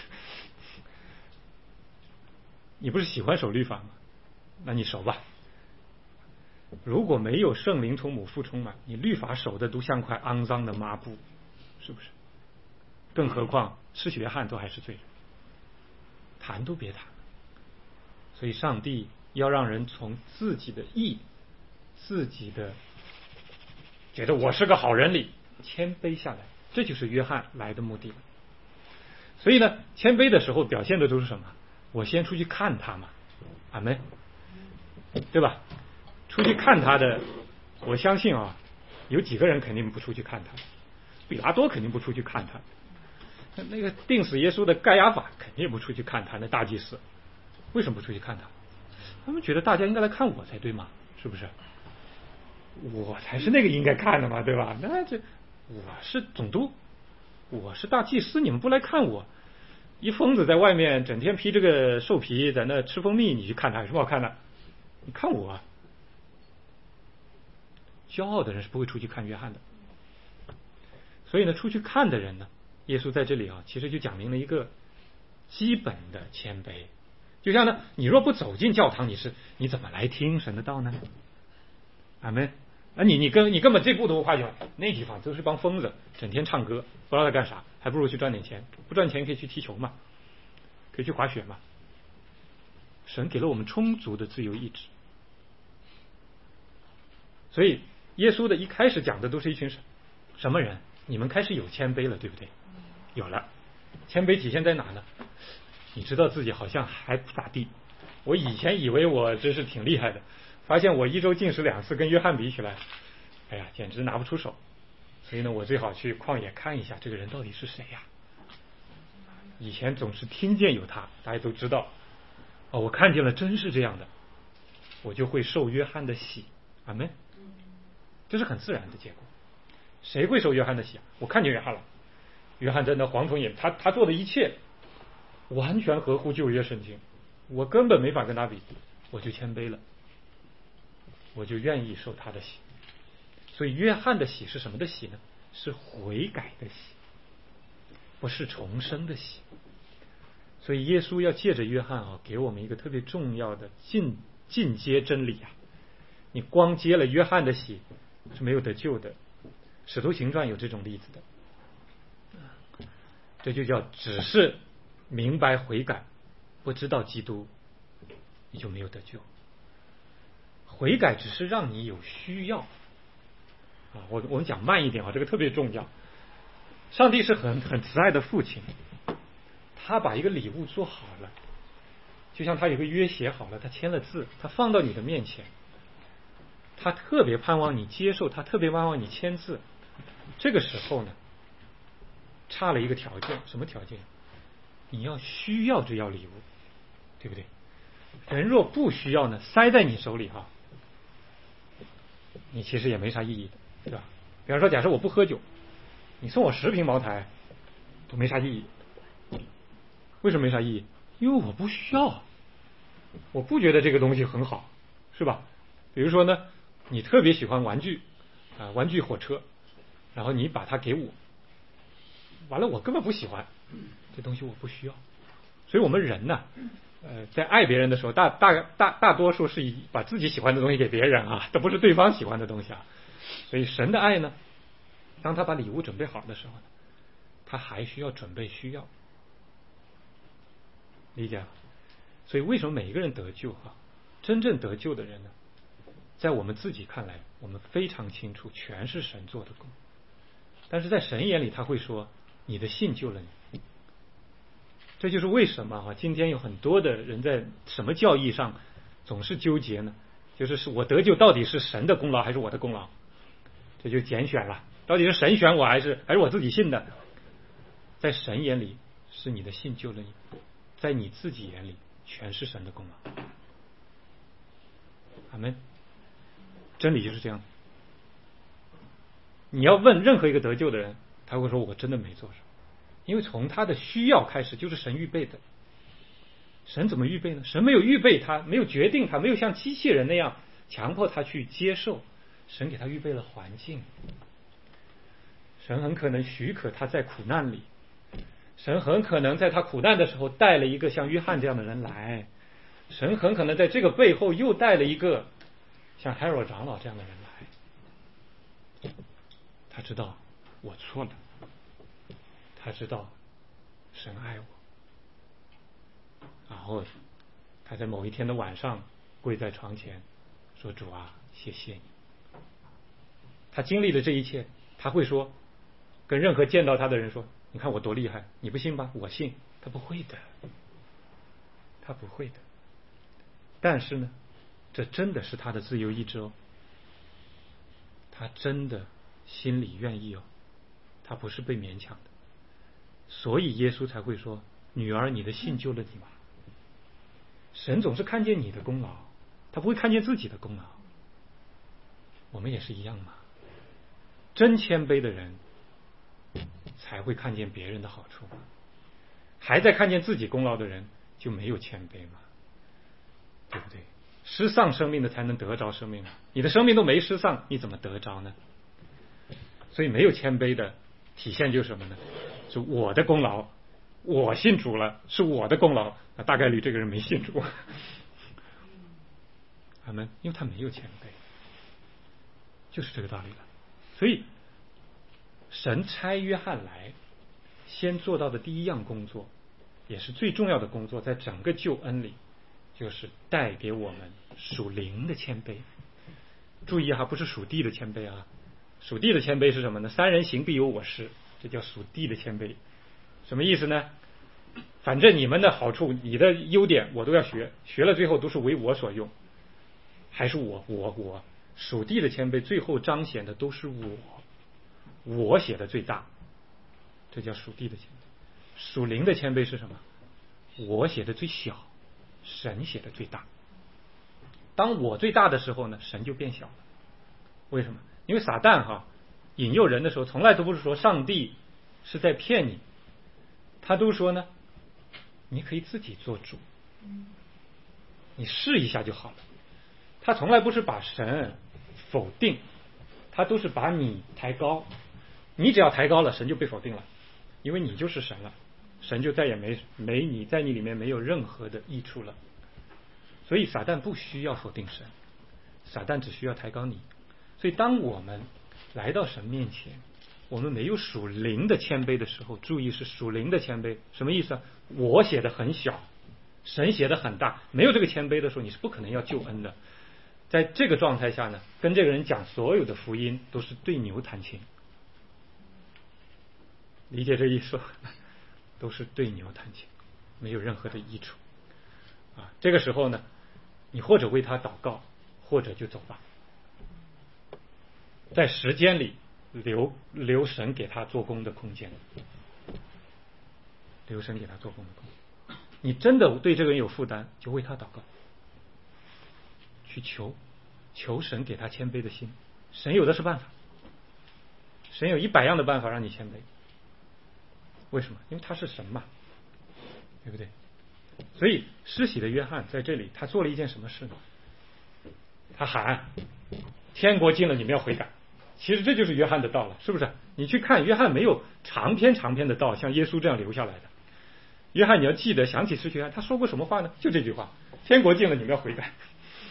你不是喜欢守律法吗？那你守吧。如果没有圣灵从母腹充满，你律法守的都像块肮脏的抹布，是不是？更何况施洗约翰都还是罪人，谈都别谈。所以上帝要让人从自己的义、自己的觉得我是个好人里谦卑下来，这就是约翰来的目的了。所以呢，谦卑的时候表现的都是什么？我先出去看他嘛，阿们，对吧？出去看他的，我相信啊，有几个人肯定不出去看他，比拉多肯定不出去看他，那个钉死耶稣的盖亚法肯定也不出去看他，那大祭司为什么不出去看他？他们觉得大家应该来看我才对嘛，是不是？我才是那个应该看的嘛，对吧？那我是总督，我是大祭司，你们不来看我，一疯子在外面整天披这个兽皮在那吃蜂蜜，你去看他有什么好看的？你看我啊。骄傲的人是不会出去看约翰的。所以呢，出去看的人呢，耶稣在这里啊，其实就讲明了一个基本的谦卑。就像呢，你若不走进教堂，你怎么来听神的道呢？阿们。你根本这步都不跨进来，那地方都是帮疯子，整天唱歌，不知道在干啥，还不如去赚点钱。不赚钱可以去踢球嘛，可以去滑雪嘛。神给了我们充足的自由意志，所以耶稣的一开始讲的都是一群什么人？你们开始有谦卑了，对不对？有了。谦卑体现在哪呢？你知道自己好像还不咋地。我以前以为我真是挺厉害的，发现我一周禁食2次，跟约翰比起来，哎呀，简直拿不出手。所以呢，我最好去旷野看一下这个人到底是谁呀？以前总是听见有他，大家都知道。哦，我看见了，真是这样的，我就会受约翰的洗。阿们。这是很自然的结果。 谁会受约翰的洗？我看见约翰了，约翰在那黄铜眼，他做的一切完全合乎旧约圣经，我根本没法跟他比，我就谦卑了，我就愿意受他的洗。所以约翰的洗是什么的洗呢？是悔改的洗，不是重生的洗。所以耶稣要借着约翰给我们一个特别重要的进阶真理啊！你光接了约翰的洗是没有得救的。使徒行传有这种例子的，这就叫只是明白悔改，不知道基督，你就没有得救。悔改只是让你有需要啊！我们讲慢一点啊，这个特别重要。上帝是很慈爱的父亲，他把一个礼物做好了，就像他有个约写好了，他签了字，他放到你的面前，他特别盼望你接受，他特别盼望你签字。这个时候呢，差了一个条件，什么条件？你要需要这样礼物，对不对？人若不需要呢，塞在你手里你其实也没啥意义的，对吧？比方说，假设我不喝酒，你送我10瓶茅台都没啥意义。为什么没啥意义？因为我不需要，我不觉得这个东西很好，是吧？比如说呢，你特别喜欢玩具玩具火车，然后你把它给我，完了我根本不喜欢这东西，我不需要。所以我们人呢，在爱别人的时候，大多数是把自己喜欢的东西给别人这不是对方喜欢的东西所以神的爱呢，当他把礼物准备好的时候呢，他还需要准备需要，理解了？所以为什么每一个人得救真正得救的人呢，在我们自己看来，我们非常清楚，全是神做的工。但是在神眼里，他会说你的信救了你。这就是为什么今天有很多的人在什么教义上总是纠结呢？就是我得救到底是神的功劳还是我的功劳？这就拣选了，到底是神选我还是我自己信的？在神眼里是你的信救了你，在你自己眼里全是神的功劳。阿们。真理就是这样。你要问任何一个得救的人，他会说我真的没做什么，因为从他的需要开始就是神预备的。神怎么预备呢？神没有预备他，没有决定他，没有像机器人那样强迫他去接受，神给他预备了环境。神很可能许可他在苦难里，神很可能在他苦难的时候带了一个像约翰这样的人来，神很可能在这个背后又带了一个像Harold长老这样的人来。他知道我错了，他知道神爱我，然后他在某一天的晚上跪在床前说，主啊，谢谢你。他经历了这一切，他会说，跟任何见到他的人说，你看我多厉害，你不信吧？我信。他不会的，他不会的。但是呢，这真的是他的自由意志他真的心里愿意他不是被勉强的。所以耶稣才会说，女儿，你的信救了你嘛。神总是看见你的功劳，他不会看见自己的功劳。我们也是一样嘛。真谦卑的人才会看见别人的好处，还在看见自己功劳的人就没有谦卑嘛，对不对？失丧生命的才能得着生命，你的生命都没失丧，你怎么得着呢？所以没有谦卑的体现就是什么呢？是我的功劳，我信主了，是我的功劳，大概率这个人没信主。阿们，因为他没有谦卑，就是这个道理了。所以神差约翰来，先做到的第一样工作，也是最重要的工作，在整个救恩里，就是带给我们属灵的谦卑。注意不是属地的谦卑属地的谦卑是什么呢？三人行必有我师，这叫属地的谦卑。什么意思呢？反正你们的好处，你的优点我都要学，学了最后都是为我所用。还是我属地的谦卑最后彰显的都是我写的最大，这叫属地的谦卑。属灵的谦卑是什么？我写的最小，神写的最大。当我最大的时候呢，神就变小了。为什么？因为撒旦引诱人的时候，从来都不是说上帝是在骗你，他都说呢，你可以自己做主，你试一下就好了。他从来不是把神否定，他都是把你抬高。你只要抬高了，神就被否定了，因为你就是神了，神就再也没你在你里面没有任何的益处了。所以撒旦不需要否定神，撒旦只需要抬高你。所以当我们来到神面前，我们没有属灵的谦卑的时候，注意是属灵的谦卑，什么意思啊？我写的很小，神写的很大，没有这个谦卑的时候，你是不可能要救恩的。在这个状态下呢，跟这个人讲所有的福音都是对牛弹琴，理解这意思？都是对牛弹琴，没有任何的益处啊。这个时候呢，你或者为他祷告，或者就走吧，在时间里留神给他做工的空间，留神给他做工的空间。你真的对这个人有负担，就为他祷告，去求神给他谦卑的心。神有的是办法，神有100样的办法让你谦卑。为什么？因为他是神嘛，对不对？所以施洗的约翰在这里他做了一件什么事呢？他喊天国近了，你们要悔改。其实这就是约翰的道了，是不是？你去看约翰没有长篇的道像耶稣这样留下来的。约翰你要记得，想起施洗约翰他说过什么话呢？就这句话，天国近了，你们要悔改。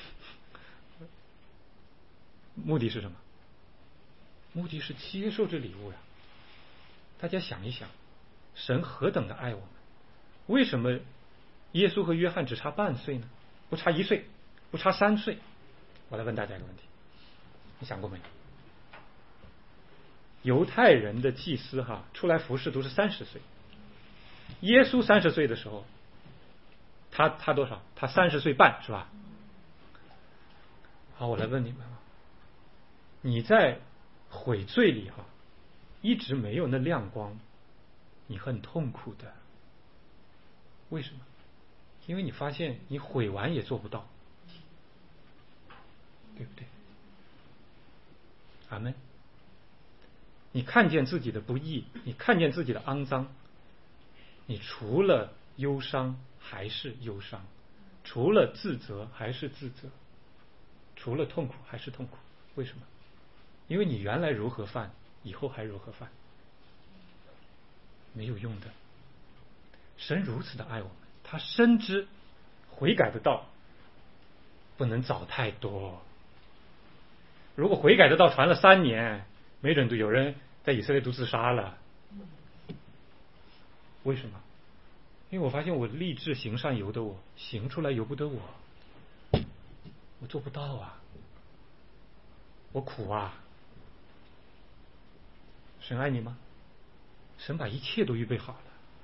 目的是什么？目的是接受这礼物呀。大家想一想，神何等的爱我们，为什么耶稣和约翰只差半岁呢？不差1岁，不差3岁？我来问大家一个问题，你想过没有？犹太人的祭司出来服侍都是30岁，耶稣30岁的时候，他多少？他30岁半，是吧？好，我来问你们，你在悔罪里一直没有那亮光，你很痛苦的。为什么？因为你发现你悔完也做不到，对不对？阿们。你看见自己的不义，你看见自己的肮脏，你除了忧伤还是忧伤，除了自责还是自责，除了痛苦还是痛苦。为什么？因为你原来如何犯，以后还如何犯，没有用的。神如此的爱我们，他深知悔改的道不能早太多。如果悔改的道传了3年，没准都有人在以色列都自杀了。为什么？因为我发现我立志行善由得我，行出来由不得我，我做不到啊，我苦啊。神爱你吗？神把一切都预备好了。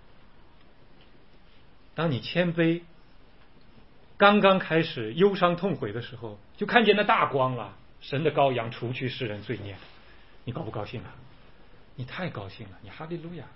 当你谦卑刚刚开始忧伤痛悔的时候，就看见那大光了，神的羔羊除去世人罪孽。你高不高兴啊？你太高兴了，你哈利路亚。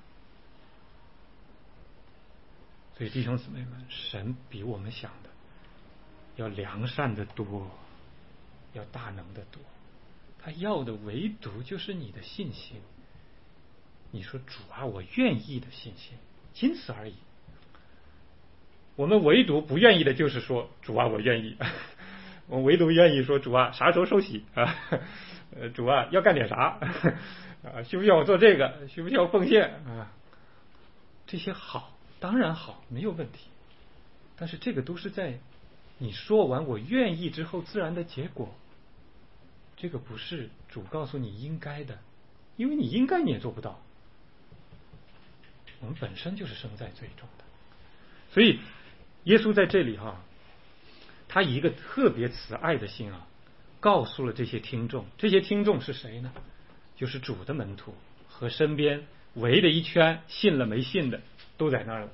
所以弟兄姊妹们，神比我们想的要良善的多，要大能的多。他要的唯独就是你的信心。你说主啊，我愿意的信心，仅此而已。我们唯独不愿意的就是说主啊，我愿意。我唯独愿意说主啊，啥时候受洗啊？主啊，要干点啥？需不需要我做这个？需不需要奉献啊？这些好，当然好，没有问题。但是这个都是在你说完我愿意之后自然的结果。这个不是主告诉你应该的，因为你应该你也做不到。我们本身就是生在罪中的，所以耶稣在这里他以一个特别慈爱的心告诉了这些听众。这些听众是谁呢？就是主的门徒和身边围着一圈信了没信的都在那儿了。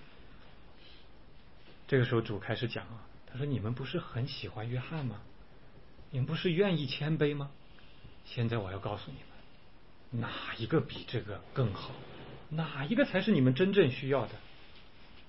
这个时候主开始讲他说你们不是很喜欢约翰吗？你们不是愿意谦卑吗？现在我要告诉你们，哪一个比这个更好？哪一个才是你们真正需要的？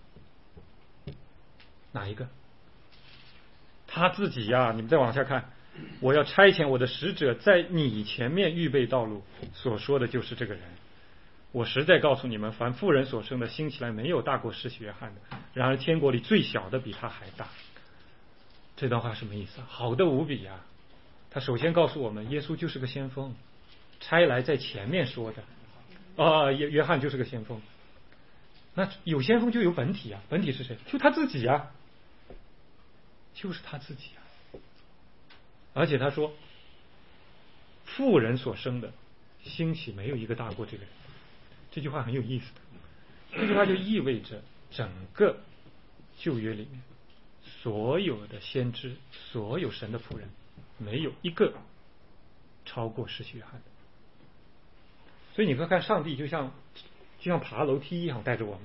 哪一个？他自己你们再往下看， 我要差遣我的使者在你前面预备道路，所说的就是这个人。我实在告诉你们，凡妇人所生的，兴起来没有大过施洗约翰的，然而天国里最小的比他还大。这段话什么意思？好的无比啊！他首先告诉我们，耶稣就是个先锋，差来在前面说的。约翰就是个先锋。那有先锋就有本体啊，本体是谁？就他自己啊，就是他自己啊。而且他说，妇人所生的，兴起没有一个大过这个人。这句话很有意思的，这句话就意味着整个旧约里面所有的先知，所有神的仆人，没有一个超过施洗约翰的。所以你可以看上帝就像爬楼梯一样带着我们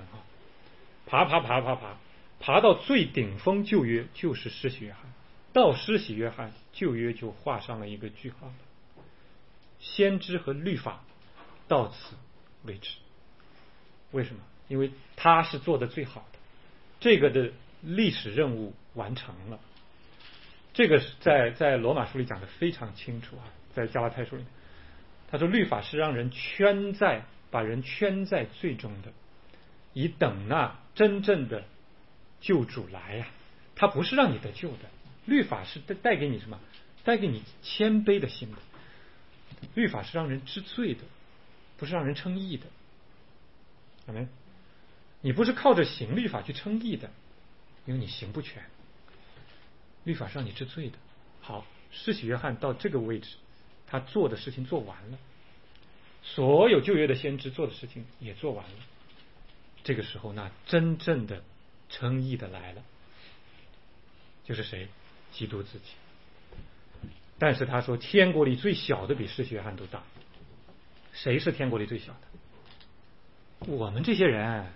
爬到最顶峰，旧约就是施洗约翰，到施洗约翰，旧约就画上了一个句号了。先知和律法到此为止。为什么？因为他是做的最好的，这个的历史任务完成了。这个在罗马书里讲的非常清楚啊，在加拉太书里面，他说律法是让人把人圈在罪中的，以等那真正的救主来呀。他不是让你得救的，律法是带给你什么？带给你谦卑的心的。律法是让人知罪的，不是让人称义的。阿们。你不是靠着行律法去称义的，因为你行不全。律法是让你知罪的。好，施洗约翰到这个位置，他做的事情做完了，所有旧约的先知做的事情也做完了。这个时候，那真正的称义的来了，就是谁？基督自己。但是他说，天国里最小的比施洗约翰都大。谁是天国里最小的？我们这些人。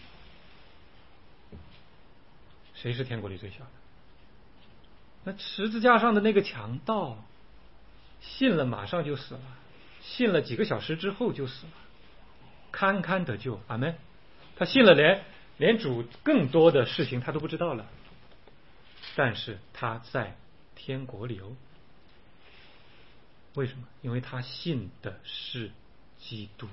谁是天国里最小的？那十字架上的那个强盗，信了马上就死了，信了几个小时之后就死了，堪堪得救。阿们。他信了，连主更多的事情他都不知道了，但是他在天国里哦。为什么？因为他信的是基督，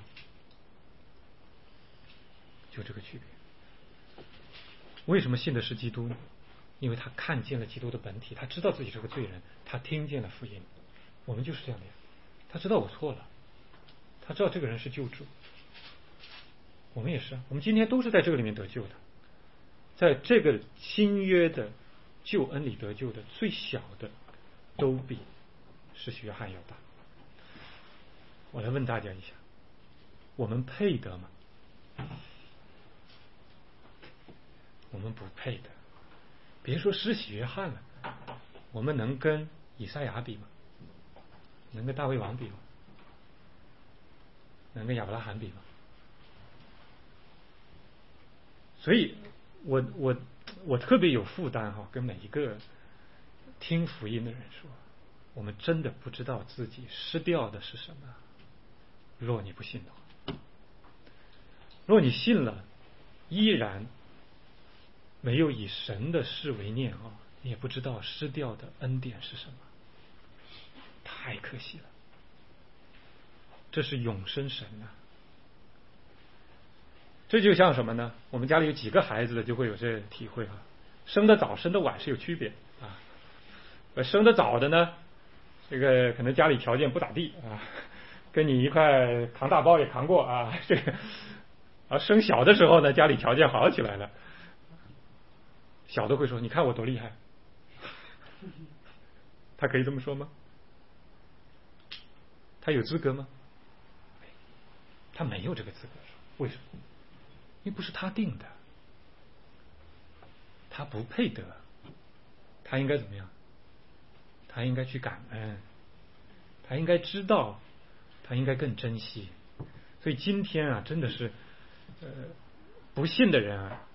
就这个区别。为什么信的是基督呢？因为他看见了基督的本体，他知道自己是个罪人，他听见了福音。我们就是这样的呀，他知道我错了，他知道这个人是救主。我们也是，我们今天都是在这个里面得救的，在这个新约的救恩里得救的，最小的都比施洗约翰要大。我来问大家一下，我们配得吗？我们不配的。别说施洗约翰了，我们能跟以赛亚比吗？能跟大卫王比吗？能跟亚伯拉罕比吗？所以我特别有负担哈，跟每一个听福音的人说，我们真的不知道自己失掉的是什么。若你不信的话，若你信了，依然没有以神的事为念啊，你也不知道失掉的恩典是什么，太可惜了。这是永生神啊！这就像什么呢？我们家里有几个孩子的就会有这体会啊。生得早生得晚是有区别啊。生得早的呢，这个可能家里条件不咋地啊，跟你一块扛大包也扛过啊。这个而生小的时候呢，家里条件好起来了，小的会说：“你看我多厉害。”他可以这么说吗？他有资格吗？他没有这个资格。为什么？因为不是他定的，他不配得。他应该怎么样？他应该去感恩，他应该知道，他应该更珍惜。所以今天啊，真的是不信的人啊，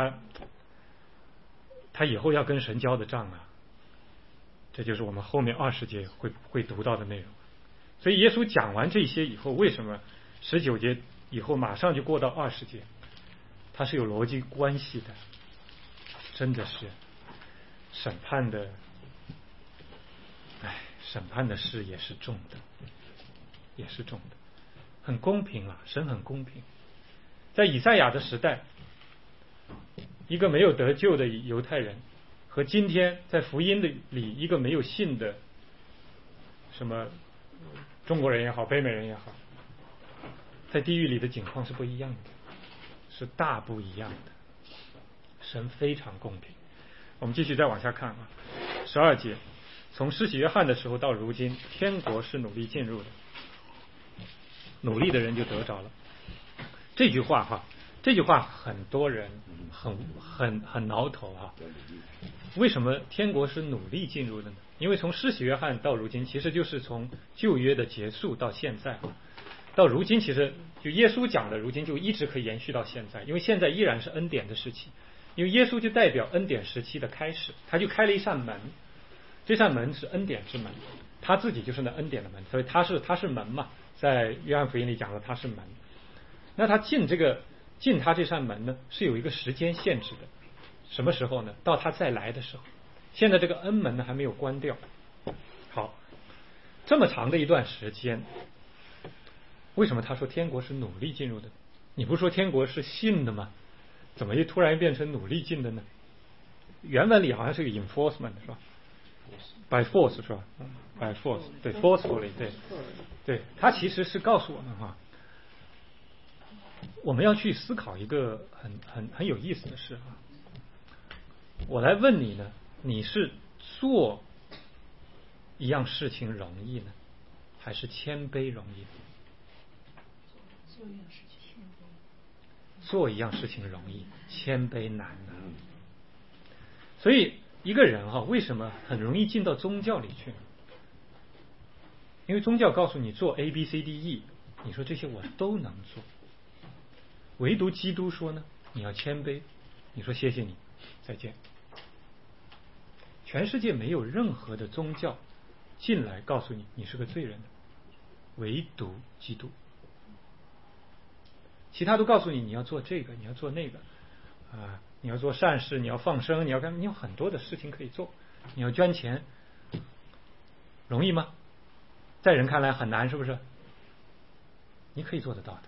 他以后要跟神交的账啊，这就是我们后面20节会读到的内容。所以耶稣讲完这些以后，为什么19节以后马上就过到20节？它是有逻辑关系的，真的是审判的，哎。 审判的事也是重的，也是重的，很公平啊，神很公平。在以赛亚的时代，一个没有得救的犹太人和今天在福音里一个没有信的什么中国人也好，北美人也好，在地狱里的境况是不一样的，是大不一样的。神非常公平。我们继续再往下看啊，12节，从施洗约翰的时候到如今，天国是努力进入的，努力的人就得着了。这句话很多人很挠头啊。为什么天国是努力进入的呢？因为从施洗约翰到如今，其实就是从旧约的结束到现在，到如今其实就耶稣讲的，如今就一直可以延续到现在，因为现在依然是恩典的时期，因为耶稣就代表恩典时期的开始，他就开了一扇门，这扇门是恩典之门，他自己就是那恩典的门，所以他是门嘛，在约翰福音里讲了他是门。那他进他这扇门呢，是有一个时间限制的，什么时候呢？到他再来的时候。现在这个恩门呢还没有关掉。好，这么长的一段时间，为什么他说天国是努力进入的？你不说天国是信的吗？怎么又突然变成努力进的呢？原文里好像是个 enforcement 是吧？ by force 是吧？ by force 对 forcefully 对，他其实是告诉我们哈，我们要去思考一个很有意思的事啊。我来问你呢，你是做一样事情容易呢，还是谦卑容易？做一样事情容易，谦卑难呢。所以一个人为什么很容易进到宗教里去呢？因为宗教告诉你做 A B C D E， 你说这些我都能做，唯独基督说呢，你要谦卑，你说谢谢你，再见。全世界没有任何的宗教进来告诉你你是个罪人的，唯独基督。其他都告诉你你要做这个，你要做那个你要做善事，你要放生，你有很多的事情可以做，你要捐钱，容易吗？在人看来很难，是不是？你可以做得到的，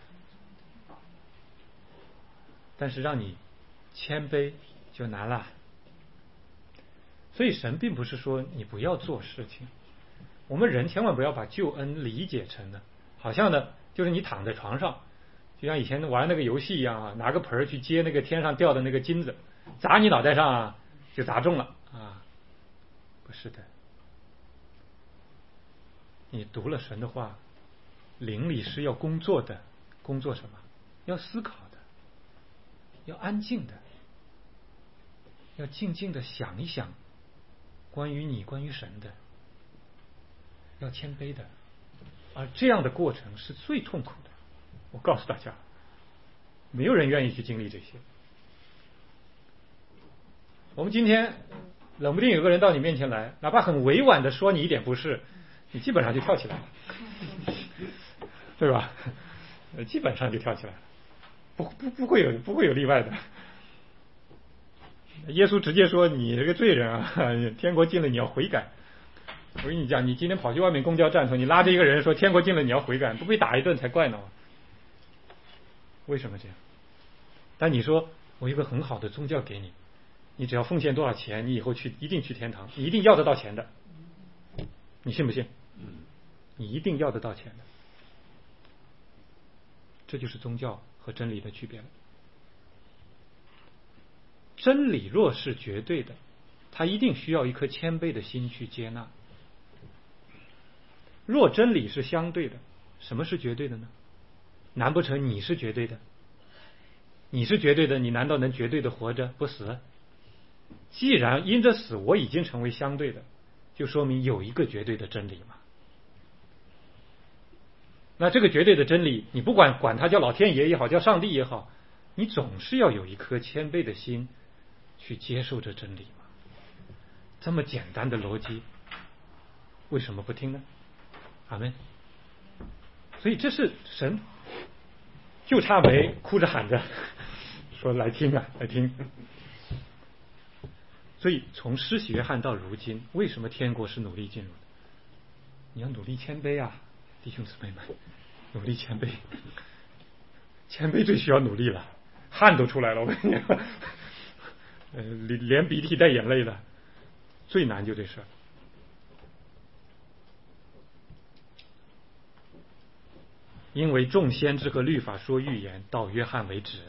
但是让你谦卑就难了。所以神并不是说你不要做事情，我们人千万不要把救恩理解成呢，好像呢就是你躺在床上，就像以前玩那个游戏一样拿个盆去接那个天上掉的那个金子，砸你脑袋上就砸中了不是的。你读了神的话，灵里是要工作的，工作什么？要思考的，要安静的，要静静的想一想关于你，关于神的，要谦卑的，而这样的过程是最痛苦的。我告诉大家，没有人愿意去经历这些。我们今天冷不丁有个人到你面前来，哪怕很委婉的说你一点不是，你基本上就跳起来了，对吧？基本上就跳起来了，不会有例外的。耶稣直接说你这个罪人天国近了你要悔改。我跟你讲，你今天跑去外面公交站头，你拉着一个人说天国近了你要悔改，不被打一顿才怪呢。为什么这样？但你说我有一个很好的宗教给你，你只要奉献多少钱，你以后一定去天堂，你一定要得到钱的，你信不信？你一定要得到钱的。这就是宗教和真理的区别了。真理若是绝对的，它一定需要一颗谦卑的心去接纳。若真理是相对的，什么是绝对的呢？难不成你是绝对的？你是绝对的，你难道能绝对的活着不死？既然因着死我已经成为相对的，就说明有一个绝对的真理嘛。那这个绝对的真理，你不管它叫老天爷也好，叫上帝也好，你总是要有一颗谦卑的心去接受这真理嘛。这么简单的逻辑，为什么不听呢？阿们。所以这是神就差没哭着喊着说来听来听。所以从施洗约翰到如今，为什么天国是努力进入的？ 你要努力谦卑啊，弟兄姊妹们，努力谦卑，谦卑最需要努力了，汗都出来了，我跟你说，连鼻涕带眼泪的，最难就这事儿。因为众先知和律法说预言，到约翰为止。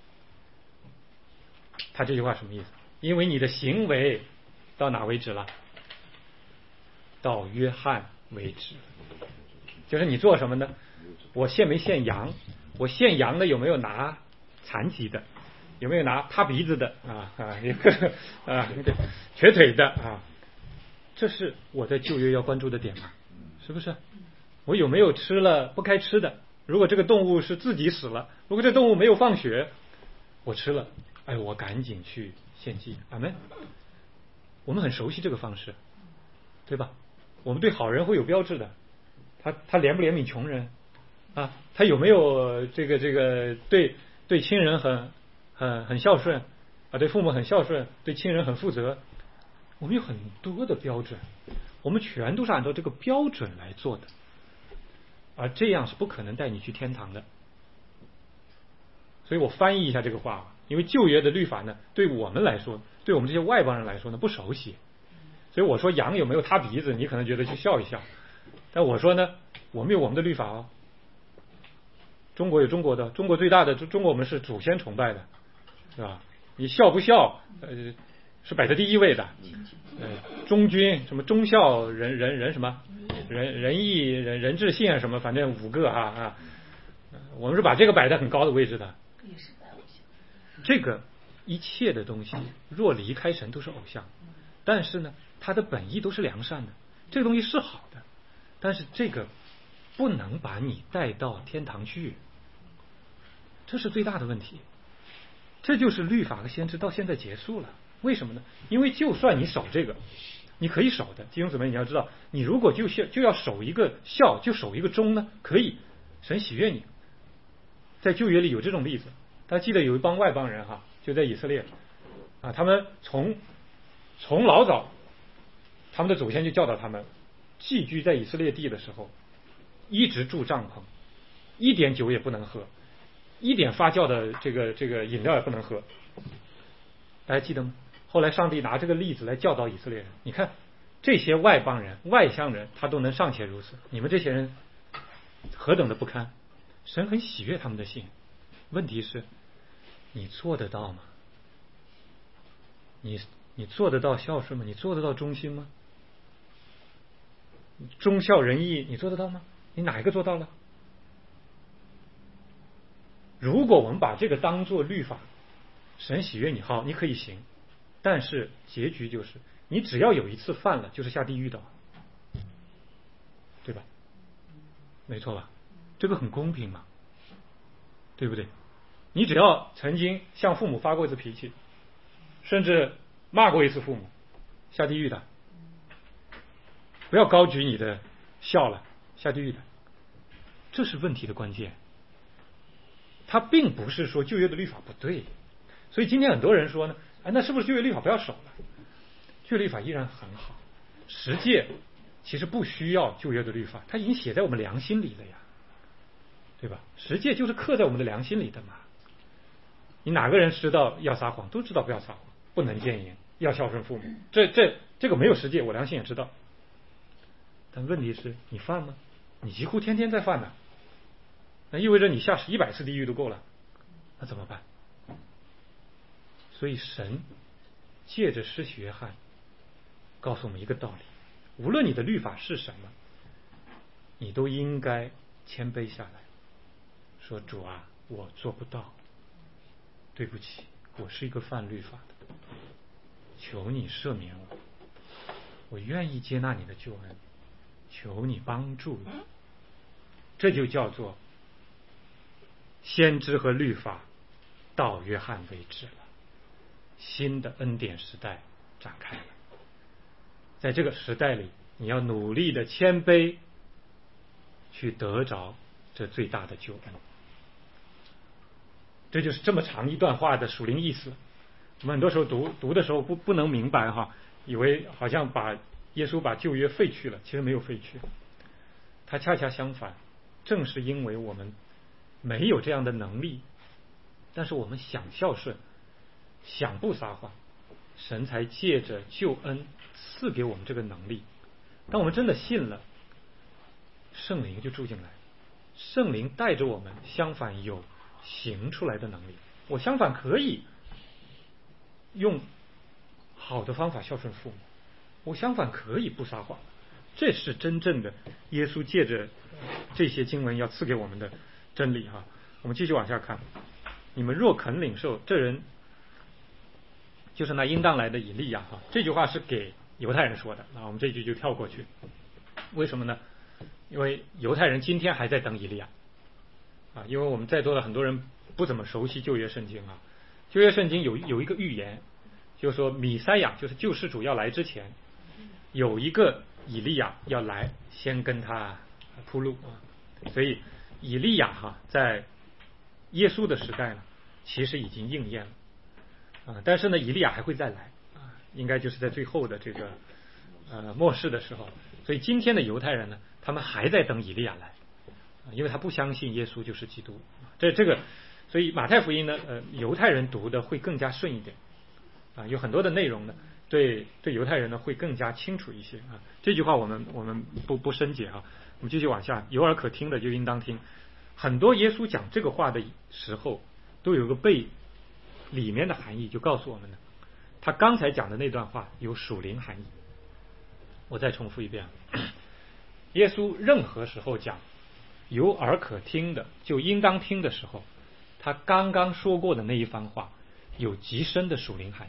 他这句话什么意思？因为你的行为到哪为止了？到约翰为止。就是你做什么呢？我献没献羊？我献羊的有没有拿残疾的？有没有拿塌鼻子的瘸腿的啊？这是我在旧约要关注的点嘛？是不是？我有没有吃了不该吃的？如果这个动物是自己死了，如果这动物没有放血，我吃了，哎，我赶紧去献祭。阿们。我们很熟悉这个方式，对吧？我们对好人会有标志的，他怜不怜悯穷人啊？他有没有这个对亲人很孝顺啊？对父母很孝顺，对亲人很负责？我们有很多的标准，我们全都是按照这个标准来做的。而这样是不可能带你去天堂的。所以我翻译一下这个话，因为旧约的律法呢，对我们来说，对我们这些外邦人来说呢，不熟悉。所以我说羊有没有塌鼻子，你可能觉得去笑一笑，但我说呢，我们有我们的律法哦。中国有中国的，中国最大的，中国我们是祖先崇拜的，是吧？你孝不孝，是摆在第一位的。忠君什么忠孝仁什么仁义仁智信什么，反正5个啊，我们是把这个摆在很高的位置的。这个一切的东西若离开神都是偶像，但是呢，它的本意都是良善的，这个东西是好的，但是这个不能把你带到天堂去，这是最大的问题。这就是律法和先知到现在结束了。为什么呢？因为就算你守这个，你可以守的，弟兄姊妹，你要知道，你如果就要守一个孝，就守一个忠呢，可以，神喜悦你。在旧约里有这种例子，大家记得有一帮外邦人哈，就在以色列啊，他们从老早，他们的祖先就教导他们，寄居在以色列地的时候，一直住帐篷，一点酒也不能喝，一点发酵的这个饮料也不能喝，大家记得吗？后来上帝拿这个例子来教导以色列人，你看这些外邦人外乡人他都能尚且如此，你们这些人何等的不堪。神很喜悦他们的信，问题是你做得到吗？你做得到孝顺吗？你做得到忠心吗？忠孝仁义你做得到吗？你哪一个做到了？如果我们把这个当作律法，神喜悦你好，你可以行，但是结局就是你只要有一次犯了，就是下地狱的，对吧？没错吧？这个很公平嘛，对不对？你只要曾经向父母发过一次脾气，甚至骂过一次父母，下地狱的。不要高举你的孝了，下地狱的。这是问题的关键。他并不是说旧约的律法不对，所以今天很多人说呢，那是不是旧约律法不要守了？旧约律法依然很好，十诫其实不需要旧约的律法，它已经写在我们良心里了呀，对吧？十诫就是刻在我们的良心里的嘛。你哪个人知道要撒谎？都知道不要撒谎，不能奸淫，要孝顺父母。这个没有十诫，我良心也知道。但问题是你犯吗？你几乎天天在犯呢，那意味着你下100次地狱都够了，那怎么办？所以神借着施洗约翰告诉我们一个道理，无论你的律法是什么，你都应该谦卑下来，说主啊，我做不到，对不起，我是一个犯律法的，求你赦免我，我愿意接纳你的救恩，求你帮助我。这就叫做先知和律法到约翰为止了，新的恩典时代展开了。在这个时代里，你要努力的谦卑，去得着这最大的救恩。这就是这么长一段话的属灵意思。我们很多时候读的时候不能明白哈，以为好像把耶稣把旧约废去了，其实没有废去。 它恰恰相反，正是因为我们没有这样的能力，但是我们想孝顺，想不撒谎，神才借着救恩赐给我们这个能力。当我们真的信了，圣灵就住进来，圣灵带着我们相反有行出来的能力。我相反可以用好的方法孝顺父母，我相反可以不撒谎。这是真正的耶稣借着这些经文要赐给我们的真理哈。我们继续往下看，你们若肯领受，这人就是那应当来的以利亚哈。这句话是给犹太人说的，那我们这句就跳过去。为什么呢？因为犹太人今天还在等以利亚啊，因为我们在座的很多人不怎么熟悉旧约圣经啊。旧约圣经有一个预言，就是说弥赛亚就是救世主要来之前，有一个以利亚要来，先跟他铺路啊。所以以利亚哈在耶稣的时代呢，其实已经应验了啊。但是呢，以利亚还会再来啊，应该就是在最后的这个末世的时候。所以今天的犹太人呢，他们还在等以利亚来，因为他不相信耶稣就是基督。这个，所以马太福音呢，犹太人读的会更加顺一点啊，有很多的内容呢，对犹太人呢会更加清楚一些啊。这句话我们不深解啊，我们继续往下。有耳可听的就应当听。很多耶稣讲这个话的时候，都有个背里面的含义，就告诉我们呢，他刚才讲的那段话有属灵含义。我再重复一遍，耶稣任何时候讲有耳可听的就应当听的时候，他刚刚说过的那一番话有极深的属灵含义。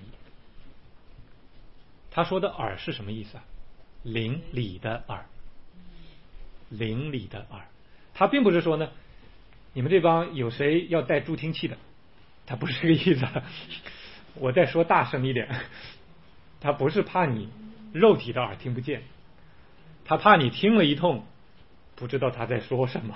他说的耳是什么意思啊？灵里的耳，灵里的耳。他并不是说呢，你们这帮有谁要带助听器的，他不是这个意思。我再说大声一点，他不是怕你肉体的耳听不见，他怕你听了一通不知道他在说什么。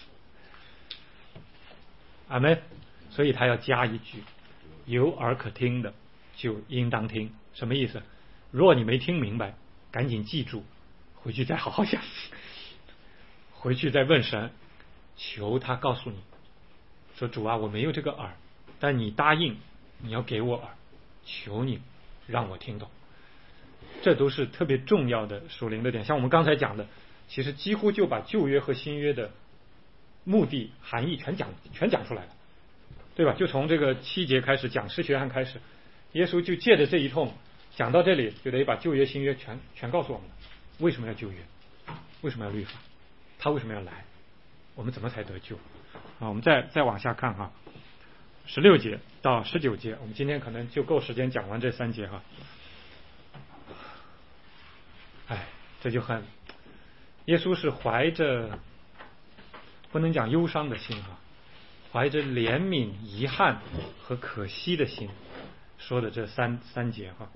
阿们。所以他要加一句，有耳可听的就应当听。什么意思？若你没听明白，赶紧记住，回去再好好想，回去再问神，求他告诉你，说主啊，我没有这个耳，但你答应你要给我耳，求你让我听懂。这都是特别重要的属灵的点。像我们刚才讲的，其实几乎就把旧约和新约的目的含义全讲出来了，对吧？就从这个7节开始讲施洗约翰开始，耶稣就借着这一通讲到这里，就得把旧约新约全告诉我们了。为什么要旧约？为什么要律法？他为什么要来？我们怎么才得救啊？我们再往下看哈，16节到19节，我们今天可能就够时间讲完这3节哈。这就很，耶稣是怀着不能讲忧伤的心哈，怀着怜悯、遗憾和可惜的心说的这三节哈。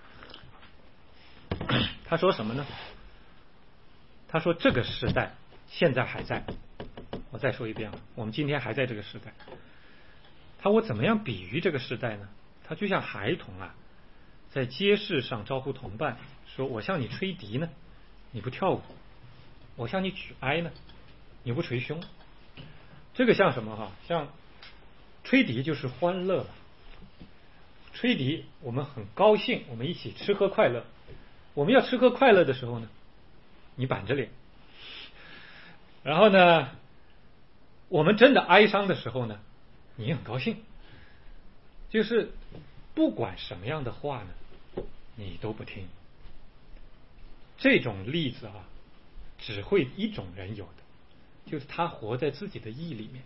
他说什么呢？他说这个时代现在还在，我再说一遍，我们今天还在这个时代。我怎么样比喻这个时代呢？他就像孩童啊，在街市上招呼同伴，说我向你吹笛呢，你不跳舞；我向你举哀呢，你不捶胸。这个像什么哈？像吹笛就是欢乐了，吹笛我们很高兴，我们一起吃喝快乐。我们要吃喝快乐的时候呢，你板着脸；然后呢，我们真的哀伤的时候呢，你很高兴。就是不管什么样的话呢，你都不听。这种例子啊，只会一种人有的，就是他活在自己的义里面，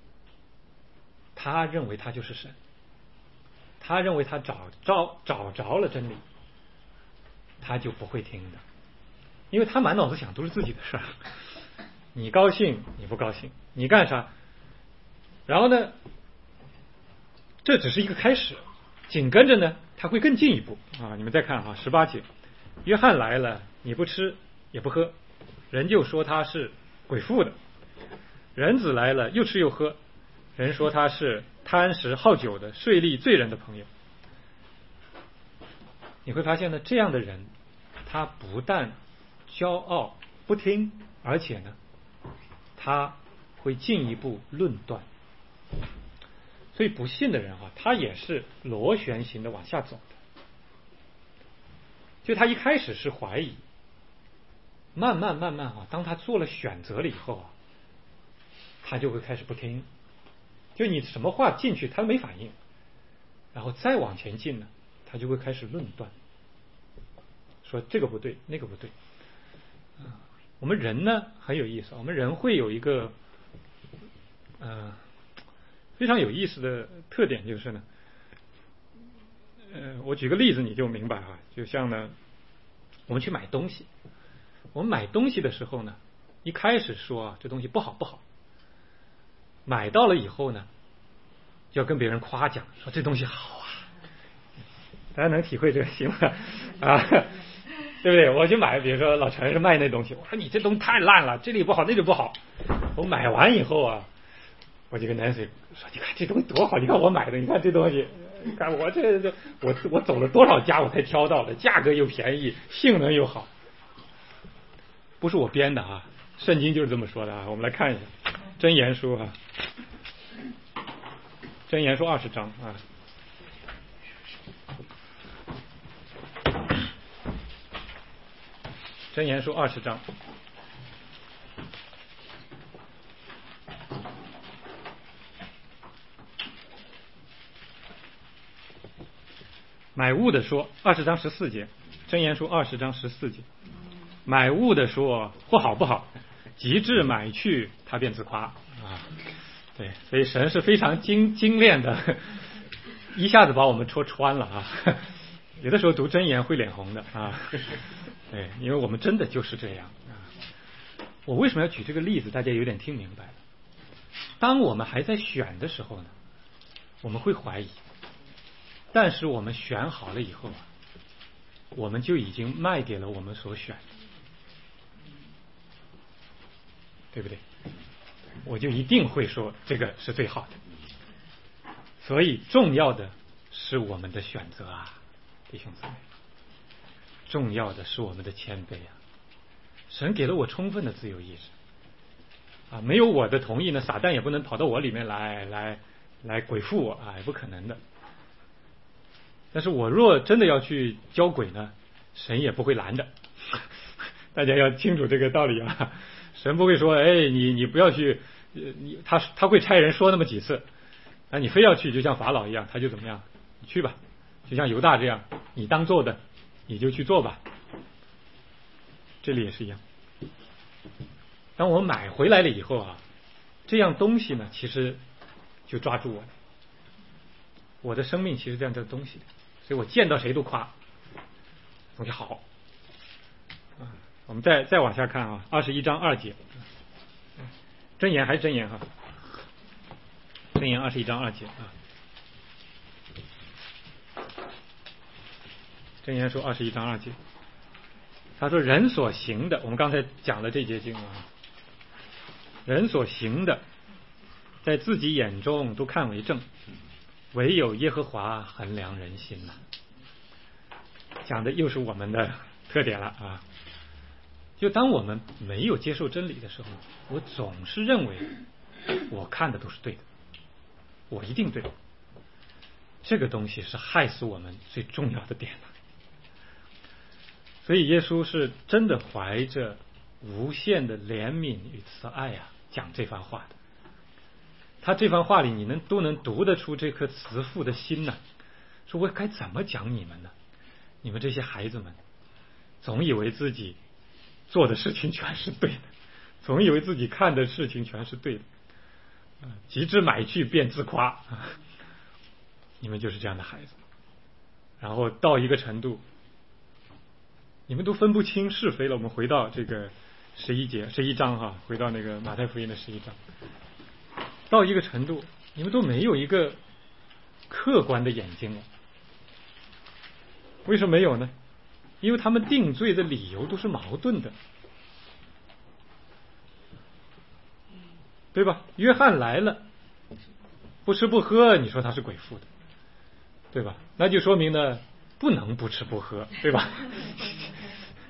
他认为他就是神，他认为他找着了真理，他就不会听的，因为他满脑子想都是自己的事儿。你高兴你不高兴，你干啥？然后呢，这只是一个开始，紧跟着呢他会更进一步啊！你们再看啊，18节，约翰来了，你不吃也不喝，人就说他是鬼附的；人子来了，又吃又喝，人说他是贪食好酒的，税吏罪人的朋友。你会发现呢，这样的人他不但骄傲不听，而且呢他会进一步论断。所以不信的人他也是螺旋形的往下走的。就他一开始是怀疑，慢慢当他做了选择了以后他就会开始不听。就你什么话进去他没反应，然后再往前进呢，他就会开始论断，说这个不对那个不对。我们人呢很有意思，我们人会有一个非常有意思的特点，就是呢我举个例子你就明白就像呢我们去买东西，我们买东西的时候呢，一开始说这东西不好不好，买到了以后呢就要跟别人夸奖，说这东西好啊。大家能体会这个行吗？对不对？我去买，比如说老陈是卖那东西，我说你这东西太烂了，这里不好那里不好。我买完以后我就跟Nancy说，你看这东西多好，你看我买的，你看这东西，你看我我走了多少家我才挑到的，价格又便宜，性能又好。不是我编的圣经就是这么说的我们来看一下箴言书箴言书20章箴言书20章。买物的说，20章14节，箴言书20章14节，买物的说不好不好，及至买去，他便自夸对，所以神是非常精炼的，一下子把我们戳穿了有的时候读箴言会脸红的对，因为我们真的就是这样我为什么要举这个例子？大家有点听明白了。当我们还在选的时候呢，我们会怀疑，但是我们选好了以后我们就已经卖给了我们所选，对不对？我就一定会说这个是最好的。所以重要的是我们的选择弟兄姊妹，重要的是我们的谦卑神给了我充分的自由意志没有我的同意呢，撒旦也不能跑到我里面来鬼附我也不可能的。但是我若真的要去交鬼呢，神也不会拦的大家要清楚这个道理神不会说你不要去，他会差人说那么几次你非要去，就像法老一样，他就怎么样，你去吧，就像犹大这样，你当做的你就去做吧。这里也是一样，当我买回来了以后这样东西呢其实就抓住我的生命，其实这样的东西，所以我见到谁都夸东西好我们再往下看21章2节，箴言还是箴言箴言21章2节箴言说21章2节，他说人所行的，我们刚才讲了这节经人所行的在自己眼中都看为正，唯有耶和华衡量人心讲的又是我们的特点了就当我们没有接受真理的时候，我总是认为我看的都是对的，我一定对，这个东西是害死我们最重要的点所以耶稣是真的怀着无限的怜悯与慈爱讲这番话的。他这番话里你都能读得出这颗慈父的心说我该怎么讲你们呢？你们这些孩子们总以为自己做的事情全是对的，总以为自己看的事情全是对的及至买去便自夸你们就是这样的孩子。然后到一个程度你们都分不清是非了。我们回到这个11章回到那个马太福音的11章，到一个程度你们都没有一个客观的眼睛了。为什么没有呢？因为他们定罪的理由都是矛盾的，对吧？约翰来了不吃不喝，你说他是鬼附的，对吧？那就说明呢不能不吃不喝，对吧？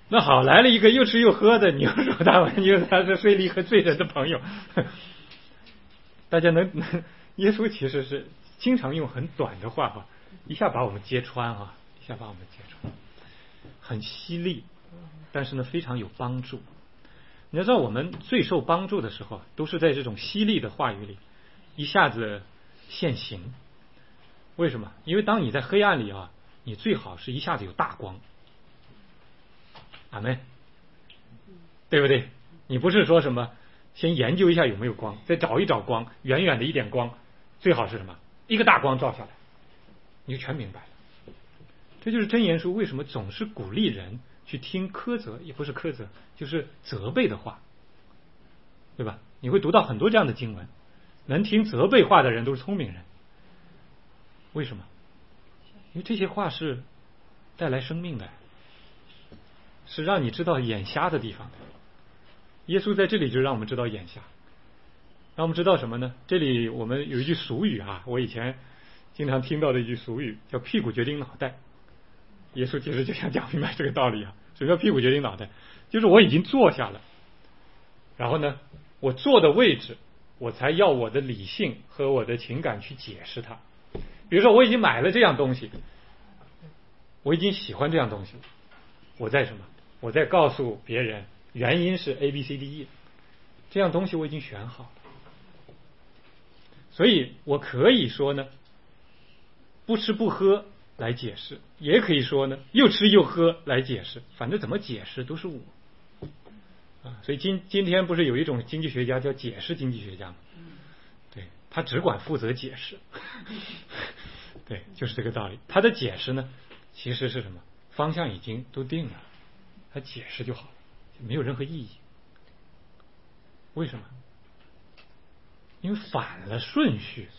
那好，来了一个又吃又喝的，你又说他是税吏和罪人的朋友。大家耶稣其实是经常用很短的话一下把我们揭穿一下把我们揭穿，很犀利，但是呢非常有帮助。你要知道，我们最受帮助的时候都是在这种犀利的话语里一下子现形。为什么？因为当你在黑暗里你最好是一下子有大光。阿们，对不对？你不是说什么先研究一下有没有光，再找一找光，远远的一点光，最好是什么？一个大光照下来，你就全明白了。这就是箴言书为什么总是鼓励人去听苛责，也不是苛责，就是责备的话，对吧？你会读到很多这样的经文，能听责备话的人都是聪明人。为什么？因为这些话是带来生命的，是让你知道眼瞎的地方的。耶稣在这里就让我们知道眼瞎，让我们知道什么呢？这里我们有一句俗语我以前经常听到的一句俗语叫屁股决定脑袋。耶稣其实就想讲明白这个道理什么叫屁股决定脑袋？就是我已经坐下了，然后呢我坐的位置我才要我的理性和我的情感去解释它。比如说我已经买了这样东西，我已经喜欢这样东西，我在什么？我在告诉别人原因是 ABCDE， 这样东西我已经选好了。所以我可以说呢不吃不喝来解释，也可以说呢又吃又喝来解释，反正怎么解释都是我所以今天不是有一种经济学家叫解释经济学家吗？对，他只管负责解释对，就是这个道理。他的解释呢其实是什么？方向已经都定了，他解释就好了，没有任何意义。为什么？因为反了顺序。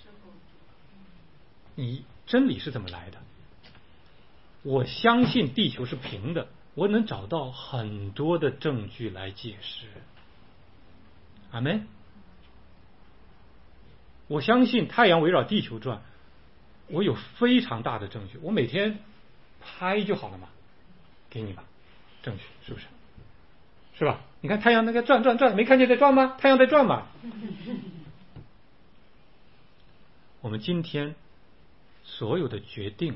你真理是怎么来的？我相信地球是平的，我能找到很多的证据来解释。阿们。我相信太阳围绕地球转，我有非常大的证据，我每天拍就好了嘛，给你吧，证据是不是？是吧？你看太阳那个转，没看见在转吗？太阳在转嘛。我们今天所有的决定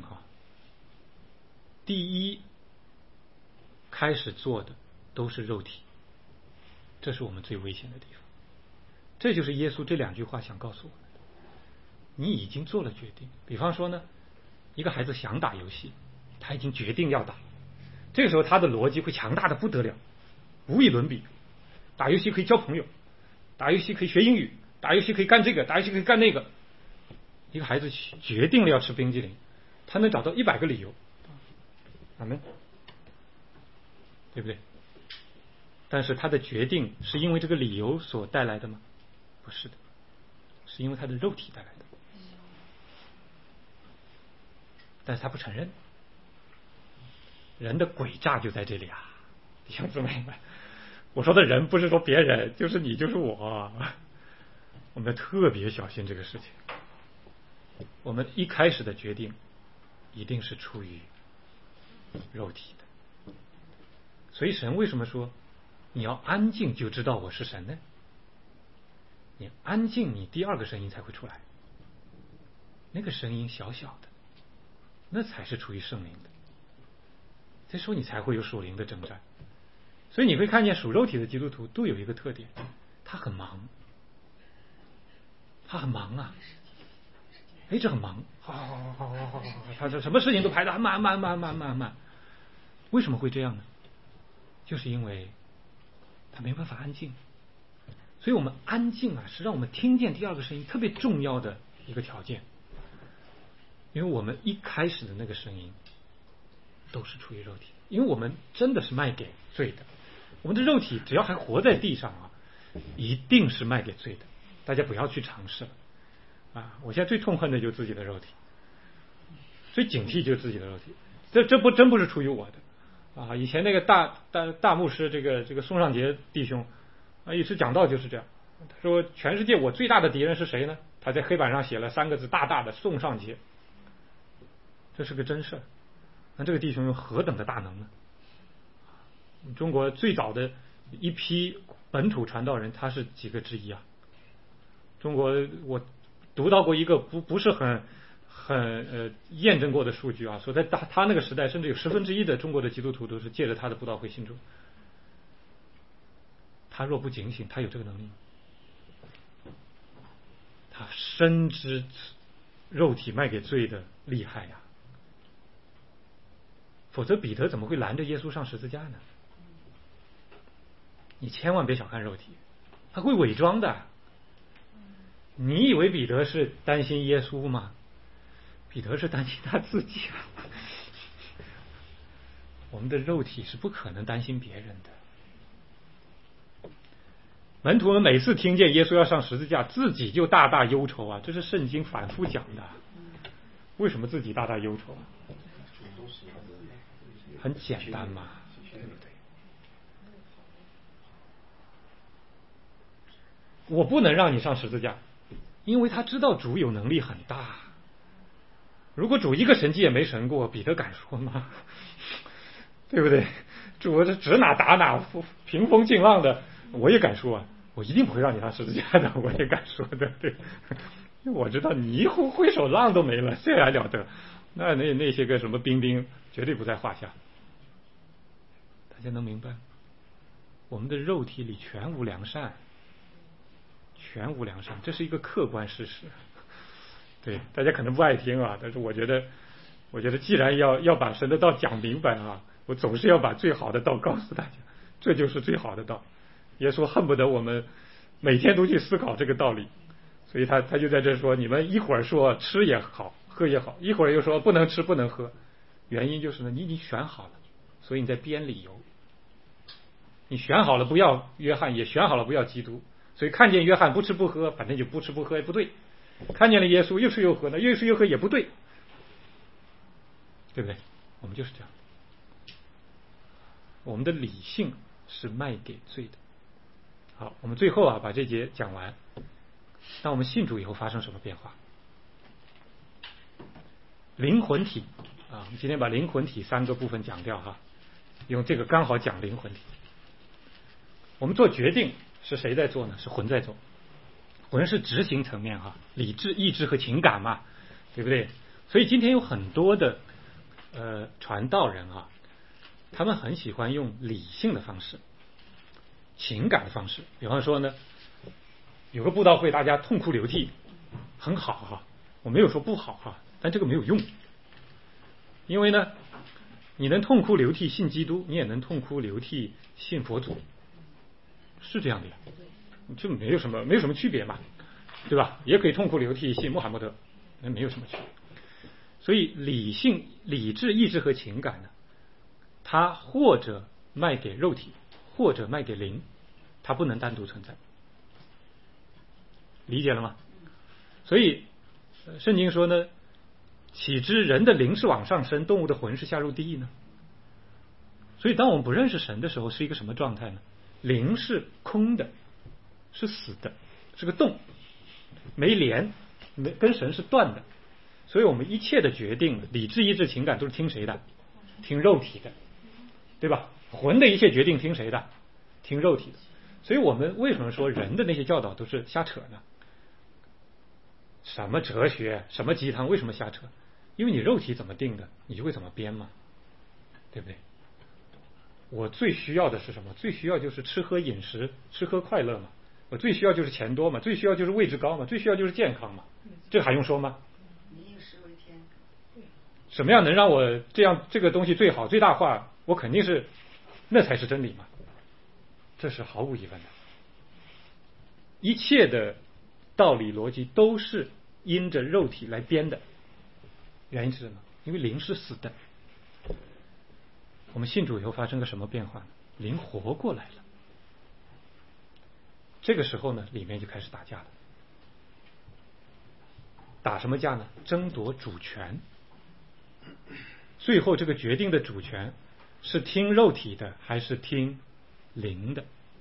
第一开始做的都是肉体，这是我们最危险的地方。这就是耶稣这两句话想告诉我们的。你已经做了决定，比方说呢，一个孩子想打游戏，他已经决定要打，这个时候他的逻辑会强大的不得了，无与伦比。打游戏可以交朋友，打游戏可以学英语，打游戏可以干这个，打游戏可以干那个。一个孩子决定了要吃冰激凌，他能找到100个理由，阿们，对不对？但是他的决定是因为这个理由所带来的吗？不是的，是因为他的肉体带来的。但是他不承认，人的诡诈就在这里弟兄姊妹们，我说的人不是说别人，就是你就是我，我们要特别小心这个事情。我们一开始的决定一定是出于肉体的，所以神为什么说你要安静就知道我是神呢？你安静，你第二个声音才会出来，那个声音小小的，那才是出于圣灵的，这时候你才会有属灵的征战。所以你会看见属肉体的基督徒都有一个特点，他很忙，一直很忙，好，他什么事情都排得很慢。为什么会这样呢？就是因为他没办法安静。所以我们安静是让我们听见第二个声音特别重要的一个条件。因为我们一开始的那个声音都是出于肉体，因为我们真的是卖给罪的。我们的肉体只要还活在地上一定是卖给罪的。大家不要去尝试了。我现在最痛恨的就是自己的肉体，最警惕就是自己的肉体。这真不是出于我的以前那个大牧师这个宋尚杰弟兄一直讲道就是这样。他说全世界我最大的敌人是谁呢？他在黑板上写了3个字大大的宋尚杰。这是个真事。那这个弟兄有何等的大能呢？ 中国最早的一批本土传道人，他是几个之一啊？中国我读到过一个不是很验证过的数据啊，说在他那个时代，甚至有1/10的中国的基督徒都是借着他的布道会信主。他若不警醒，他有这个能力吗？他深知肉体卖给罪的厉害呀，否则彼得怎么会拦着耶稣上十字架呢？你千万别小看肉体，他会伪装的。你以为彼得是担心耶稣吗？彼得是担心他自己啊。我们的肉体是不可能担心别人的。门徒们每次听见耶稣要上十字架，自己就大大忧愁啊，这是圣经反复讲的。为什么自己大大忧愁啊？很简单嘛，对不对？我不能让你上十字架，因为他知道主有能力很大。如果主一个神迹也没神过，彼得敢说吗？对不对？主是指哪打哪，平风静浪的，我也敢说啊，我一定不会让你上十字架的，我也敢说的，对。因为我知道你一挥手浪都没了，这还了得？那些个什么兵绝对不在话下。大家能明白？我们的肉体里全无良善，全无良善，这是一个客观事实。对，大家可能不爱听啊，但是我觉得既然要把神的道讲明白啊，我总是要把最好的道告诉大家，这就是最好的道。耶稣恨不得我们每天都去思考这个道理，所以他就在这说，你们一会儿说吃也好，喝也好，一会儿又说不能吃不能喝，原因就是呢，你已经选好了，所以你在编理由。你选好了不要约翰，也选好了不要基督，所以看见约翰不吃不喝，反正就不吃不喝也不对；看见了耶稣又吃又喝，那又吃又喝也不对，对不对？我们就是这样，我们的理性是卖给罪的。好，我们最后把这节讲完。当我们信主以后发生什么变化？灵魂体我们今天把灵魂体3个部分讲掉哈，用这个刚好讲灵魂体。我们做决定是谁在做呢？是魂在做。魂是执行层面理智、意志和情感嘛，对不对？所以今天有很多的传道人他们很喜欢用理性的方式、情感的方式。比方说呢，有个布道会大家痛哭流涕，很好我没有说不好但这个没有用。因为呢，你能痛哭流涕信基督，你也能痛哭流涕信佛祖，是这样的呀，就没有什么区别嘛，对吧？也可以痛哭流涕信穆罕默德，那没有什么区别。所以理性、理智、意志和情感呢，它或者卖给肉体，或者卖给灵，它不能单独存在。理解了吗？所以圣经说呢，岂知人的灵是往上升，动物的魂是下入地狱呢？所以当我们不认识神的时候，是一个什么状态呢？灵是空的，是死的，是个洞，没连，跟神是断的。所以我们一切的决定，理智、意志、情感都是听谁的？听肉体的，对吧？魂的一切决定听谁的？听肉体的。所以我们为什么说人的那些教导都是瞎扯呢？什么哲学，什么鸡汤，为什么瞎扯？因为你肉体怎么定的，你就会怎么编嘛，对不对？我最需要的是什么？最需要就是吃喝饮食，吃喝快乐嘛。我最需要就是钱多嘛，最需要就是位置高嘛，最需要就是健康嘛。这还用说吗？ 民以食为天。 什么样能让我这个东西最好最大化？我肯定是那才是真理嘛，这是毫无疑问的。一切的道理逻辑都是因着肉体来编的，原因是什么？因为灵是死的。我们信主以后发生个什么变化呢？灵活过来了。这个时候呢，里面就开始打架了。打什么架呢？争夺主权。最后这个决定的主权是听肉体的还是听灵的？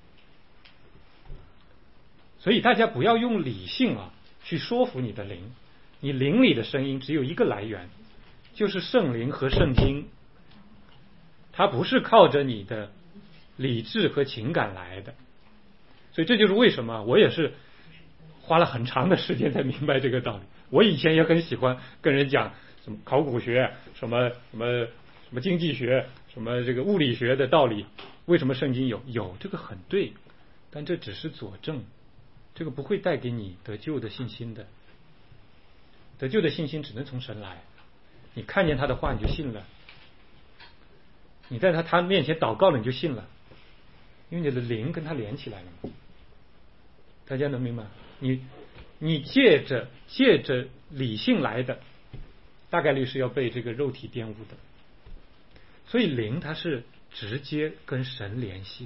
所以大家不要用理性去说服你的灵，你灵里的声音只有一个来源，就是圣灵和圣经。它不是靠着你的理智和情感来的。所以这就是为什么我也是花了很长的时间才明白这个道理。我以前也很喜欢跟人讲什么考古学、什么经济学、什么这个物理学的道理。为什么圣经有这个很对，但这只是佐证，这个不会带给你得救的信心的。得救的信心只能从神来，你看见他的话你就信了，你在他面前祷告了你就信了，因为你的灵跟他连起来了嘛。大家能明白？你借着理性来的，大概率是要被这个肉体玷污的。所以灵它是直接跟神联系的。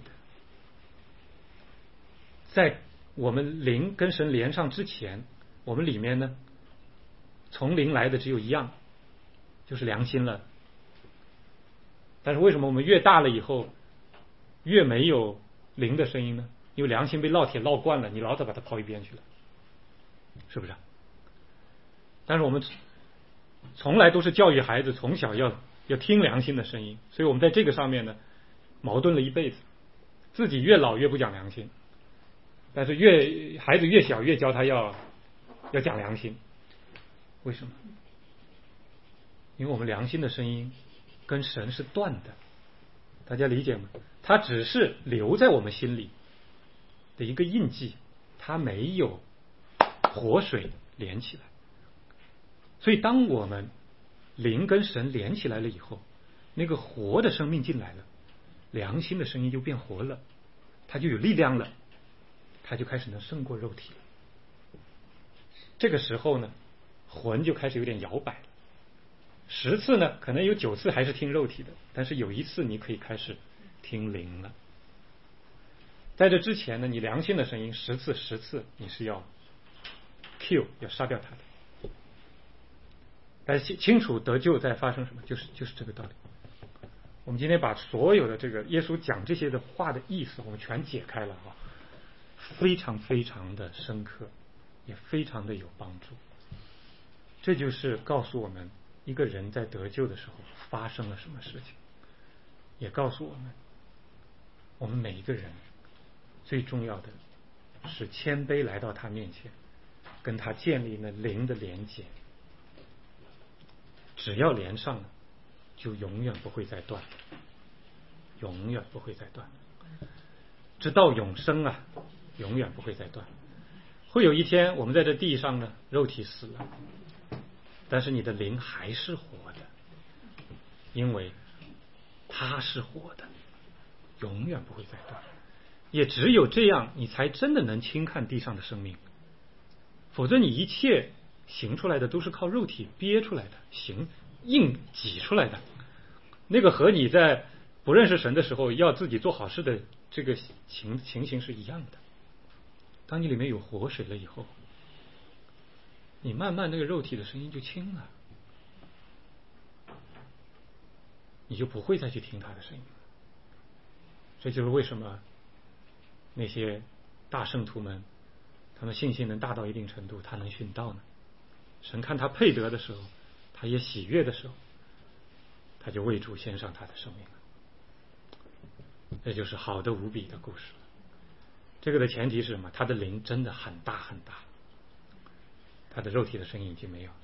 在我们灵跟神连上之前，我们里面呢，从灵来的只有一样，就是良心了。但是为什么我们越大了以后越没有灵的声音呢？因为良心被烙铁烙惯了，你老早把它抛一边去了，是不是？但是我们从来都是教育孩子从小要听良心的声音，所以我们在这个上面呢矛盾了一辈子，自己越老越不讲良心，但是孩子越小越教他要讲良心。为什么？因为我们良心的声音跟神是断的，大家理解吗？它只是留在我们心里的一个印记，它没有活水连起来。所以当我们灵跟神连起来了以后，那个活的生命进来了，良心的声音就变活了，它就有力量了，它就开始能胜过肉体了。这个时候呢，魂就开始有点摇摆了。10次呢，可能有9次还是听肉体的，但是有1次你可以开始听灵了。在这之前呢，你良心的声音10次你是要 kill 要杀掉它的。但是清楚得救在发生什么，就是这个道理。我们今天把所有的这个耶稣讲这些的话的意思我们全解开了啊，非常非常的深刻，也非常的有帮助。这就是告诉我们一个人在得救的时候发生了什么事情，也告诉我们每一个人最重要的是谦卑来到他面前，跟他建立了灵的连结。只要连上了，就永远不会再断，永远不会再断，直到永生啊，永远不会再断。会有一天我们在这地上呢，肉体死了，但是你的灵还是活的，因为它是活的，永远不会再断。也只有这样，你才真的能轻看地上的生命，否则你一切行出来的都是靠肉体憋出来的，硬挤出来的，那个和你在不认识神的时候要自己做好事的这个情形是一样的。当你里面有活水了以后，你慢慢那个肉体的声音就轻了，你就不会再去听他的声音了。这就是为什么那些大圣徒们他们信心能大到一定程度，他能殉道呢？神看他配得的时候，他也喜悦的时候，他就为主献上他的生命了。这就是好的无比的故事了。这个的前提是什么？他的灵真的很大很大，他的肉体的声音已经没有了，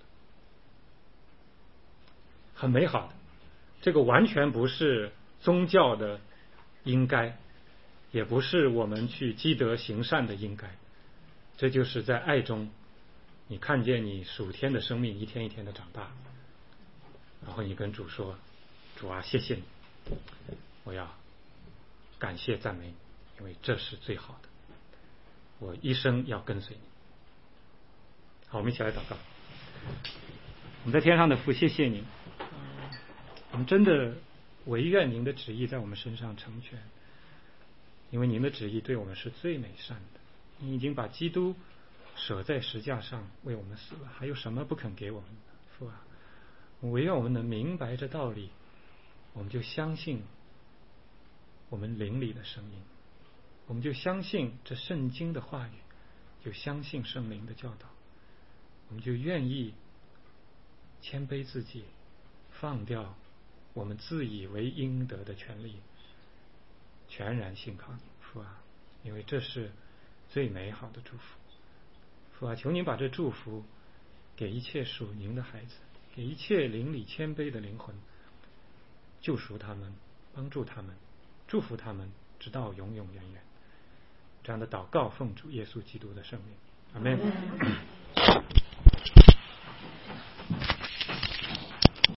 很美好的。这个完全不是宗教的应该，也不是我们去积德行善的应该，这就是在爱中你看见你属天的生命一天一天的长大，然后你跟主说，主啊，谢谢你，我要感谢赞美你，因为这是最好的，我一生要跟随你。好，我们一起来祷告。我们在天上的父，谢谢你，我们真的唯愿您的旨意在我们身上成全，因为您的旨意对我们是最美善的。你已经把基督舍在石架上为我们死了，还有什么不肯给我们的？父啊，唯愿我们能明白这道理，我们就相信我们灵里的声音，我们就相信这圣经的话语，就相信圣灵的教导，我们就愿意谦卑自己，放掉我们自以为应得的权利， 全然信靠你，父啊，因为这是最美好的祝福。父啊，求您把这祝福给一切属您的孩子，给一切灵里谦卑的灵魂，救赎他们，帮助他们，祝福他们，直到永永远远。这样的祷告奉主耶稣基督的圣名，阿们。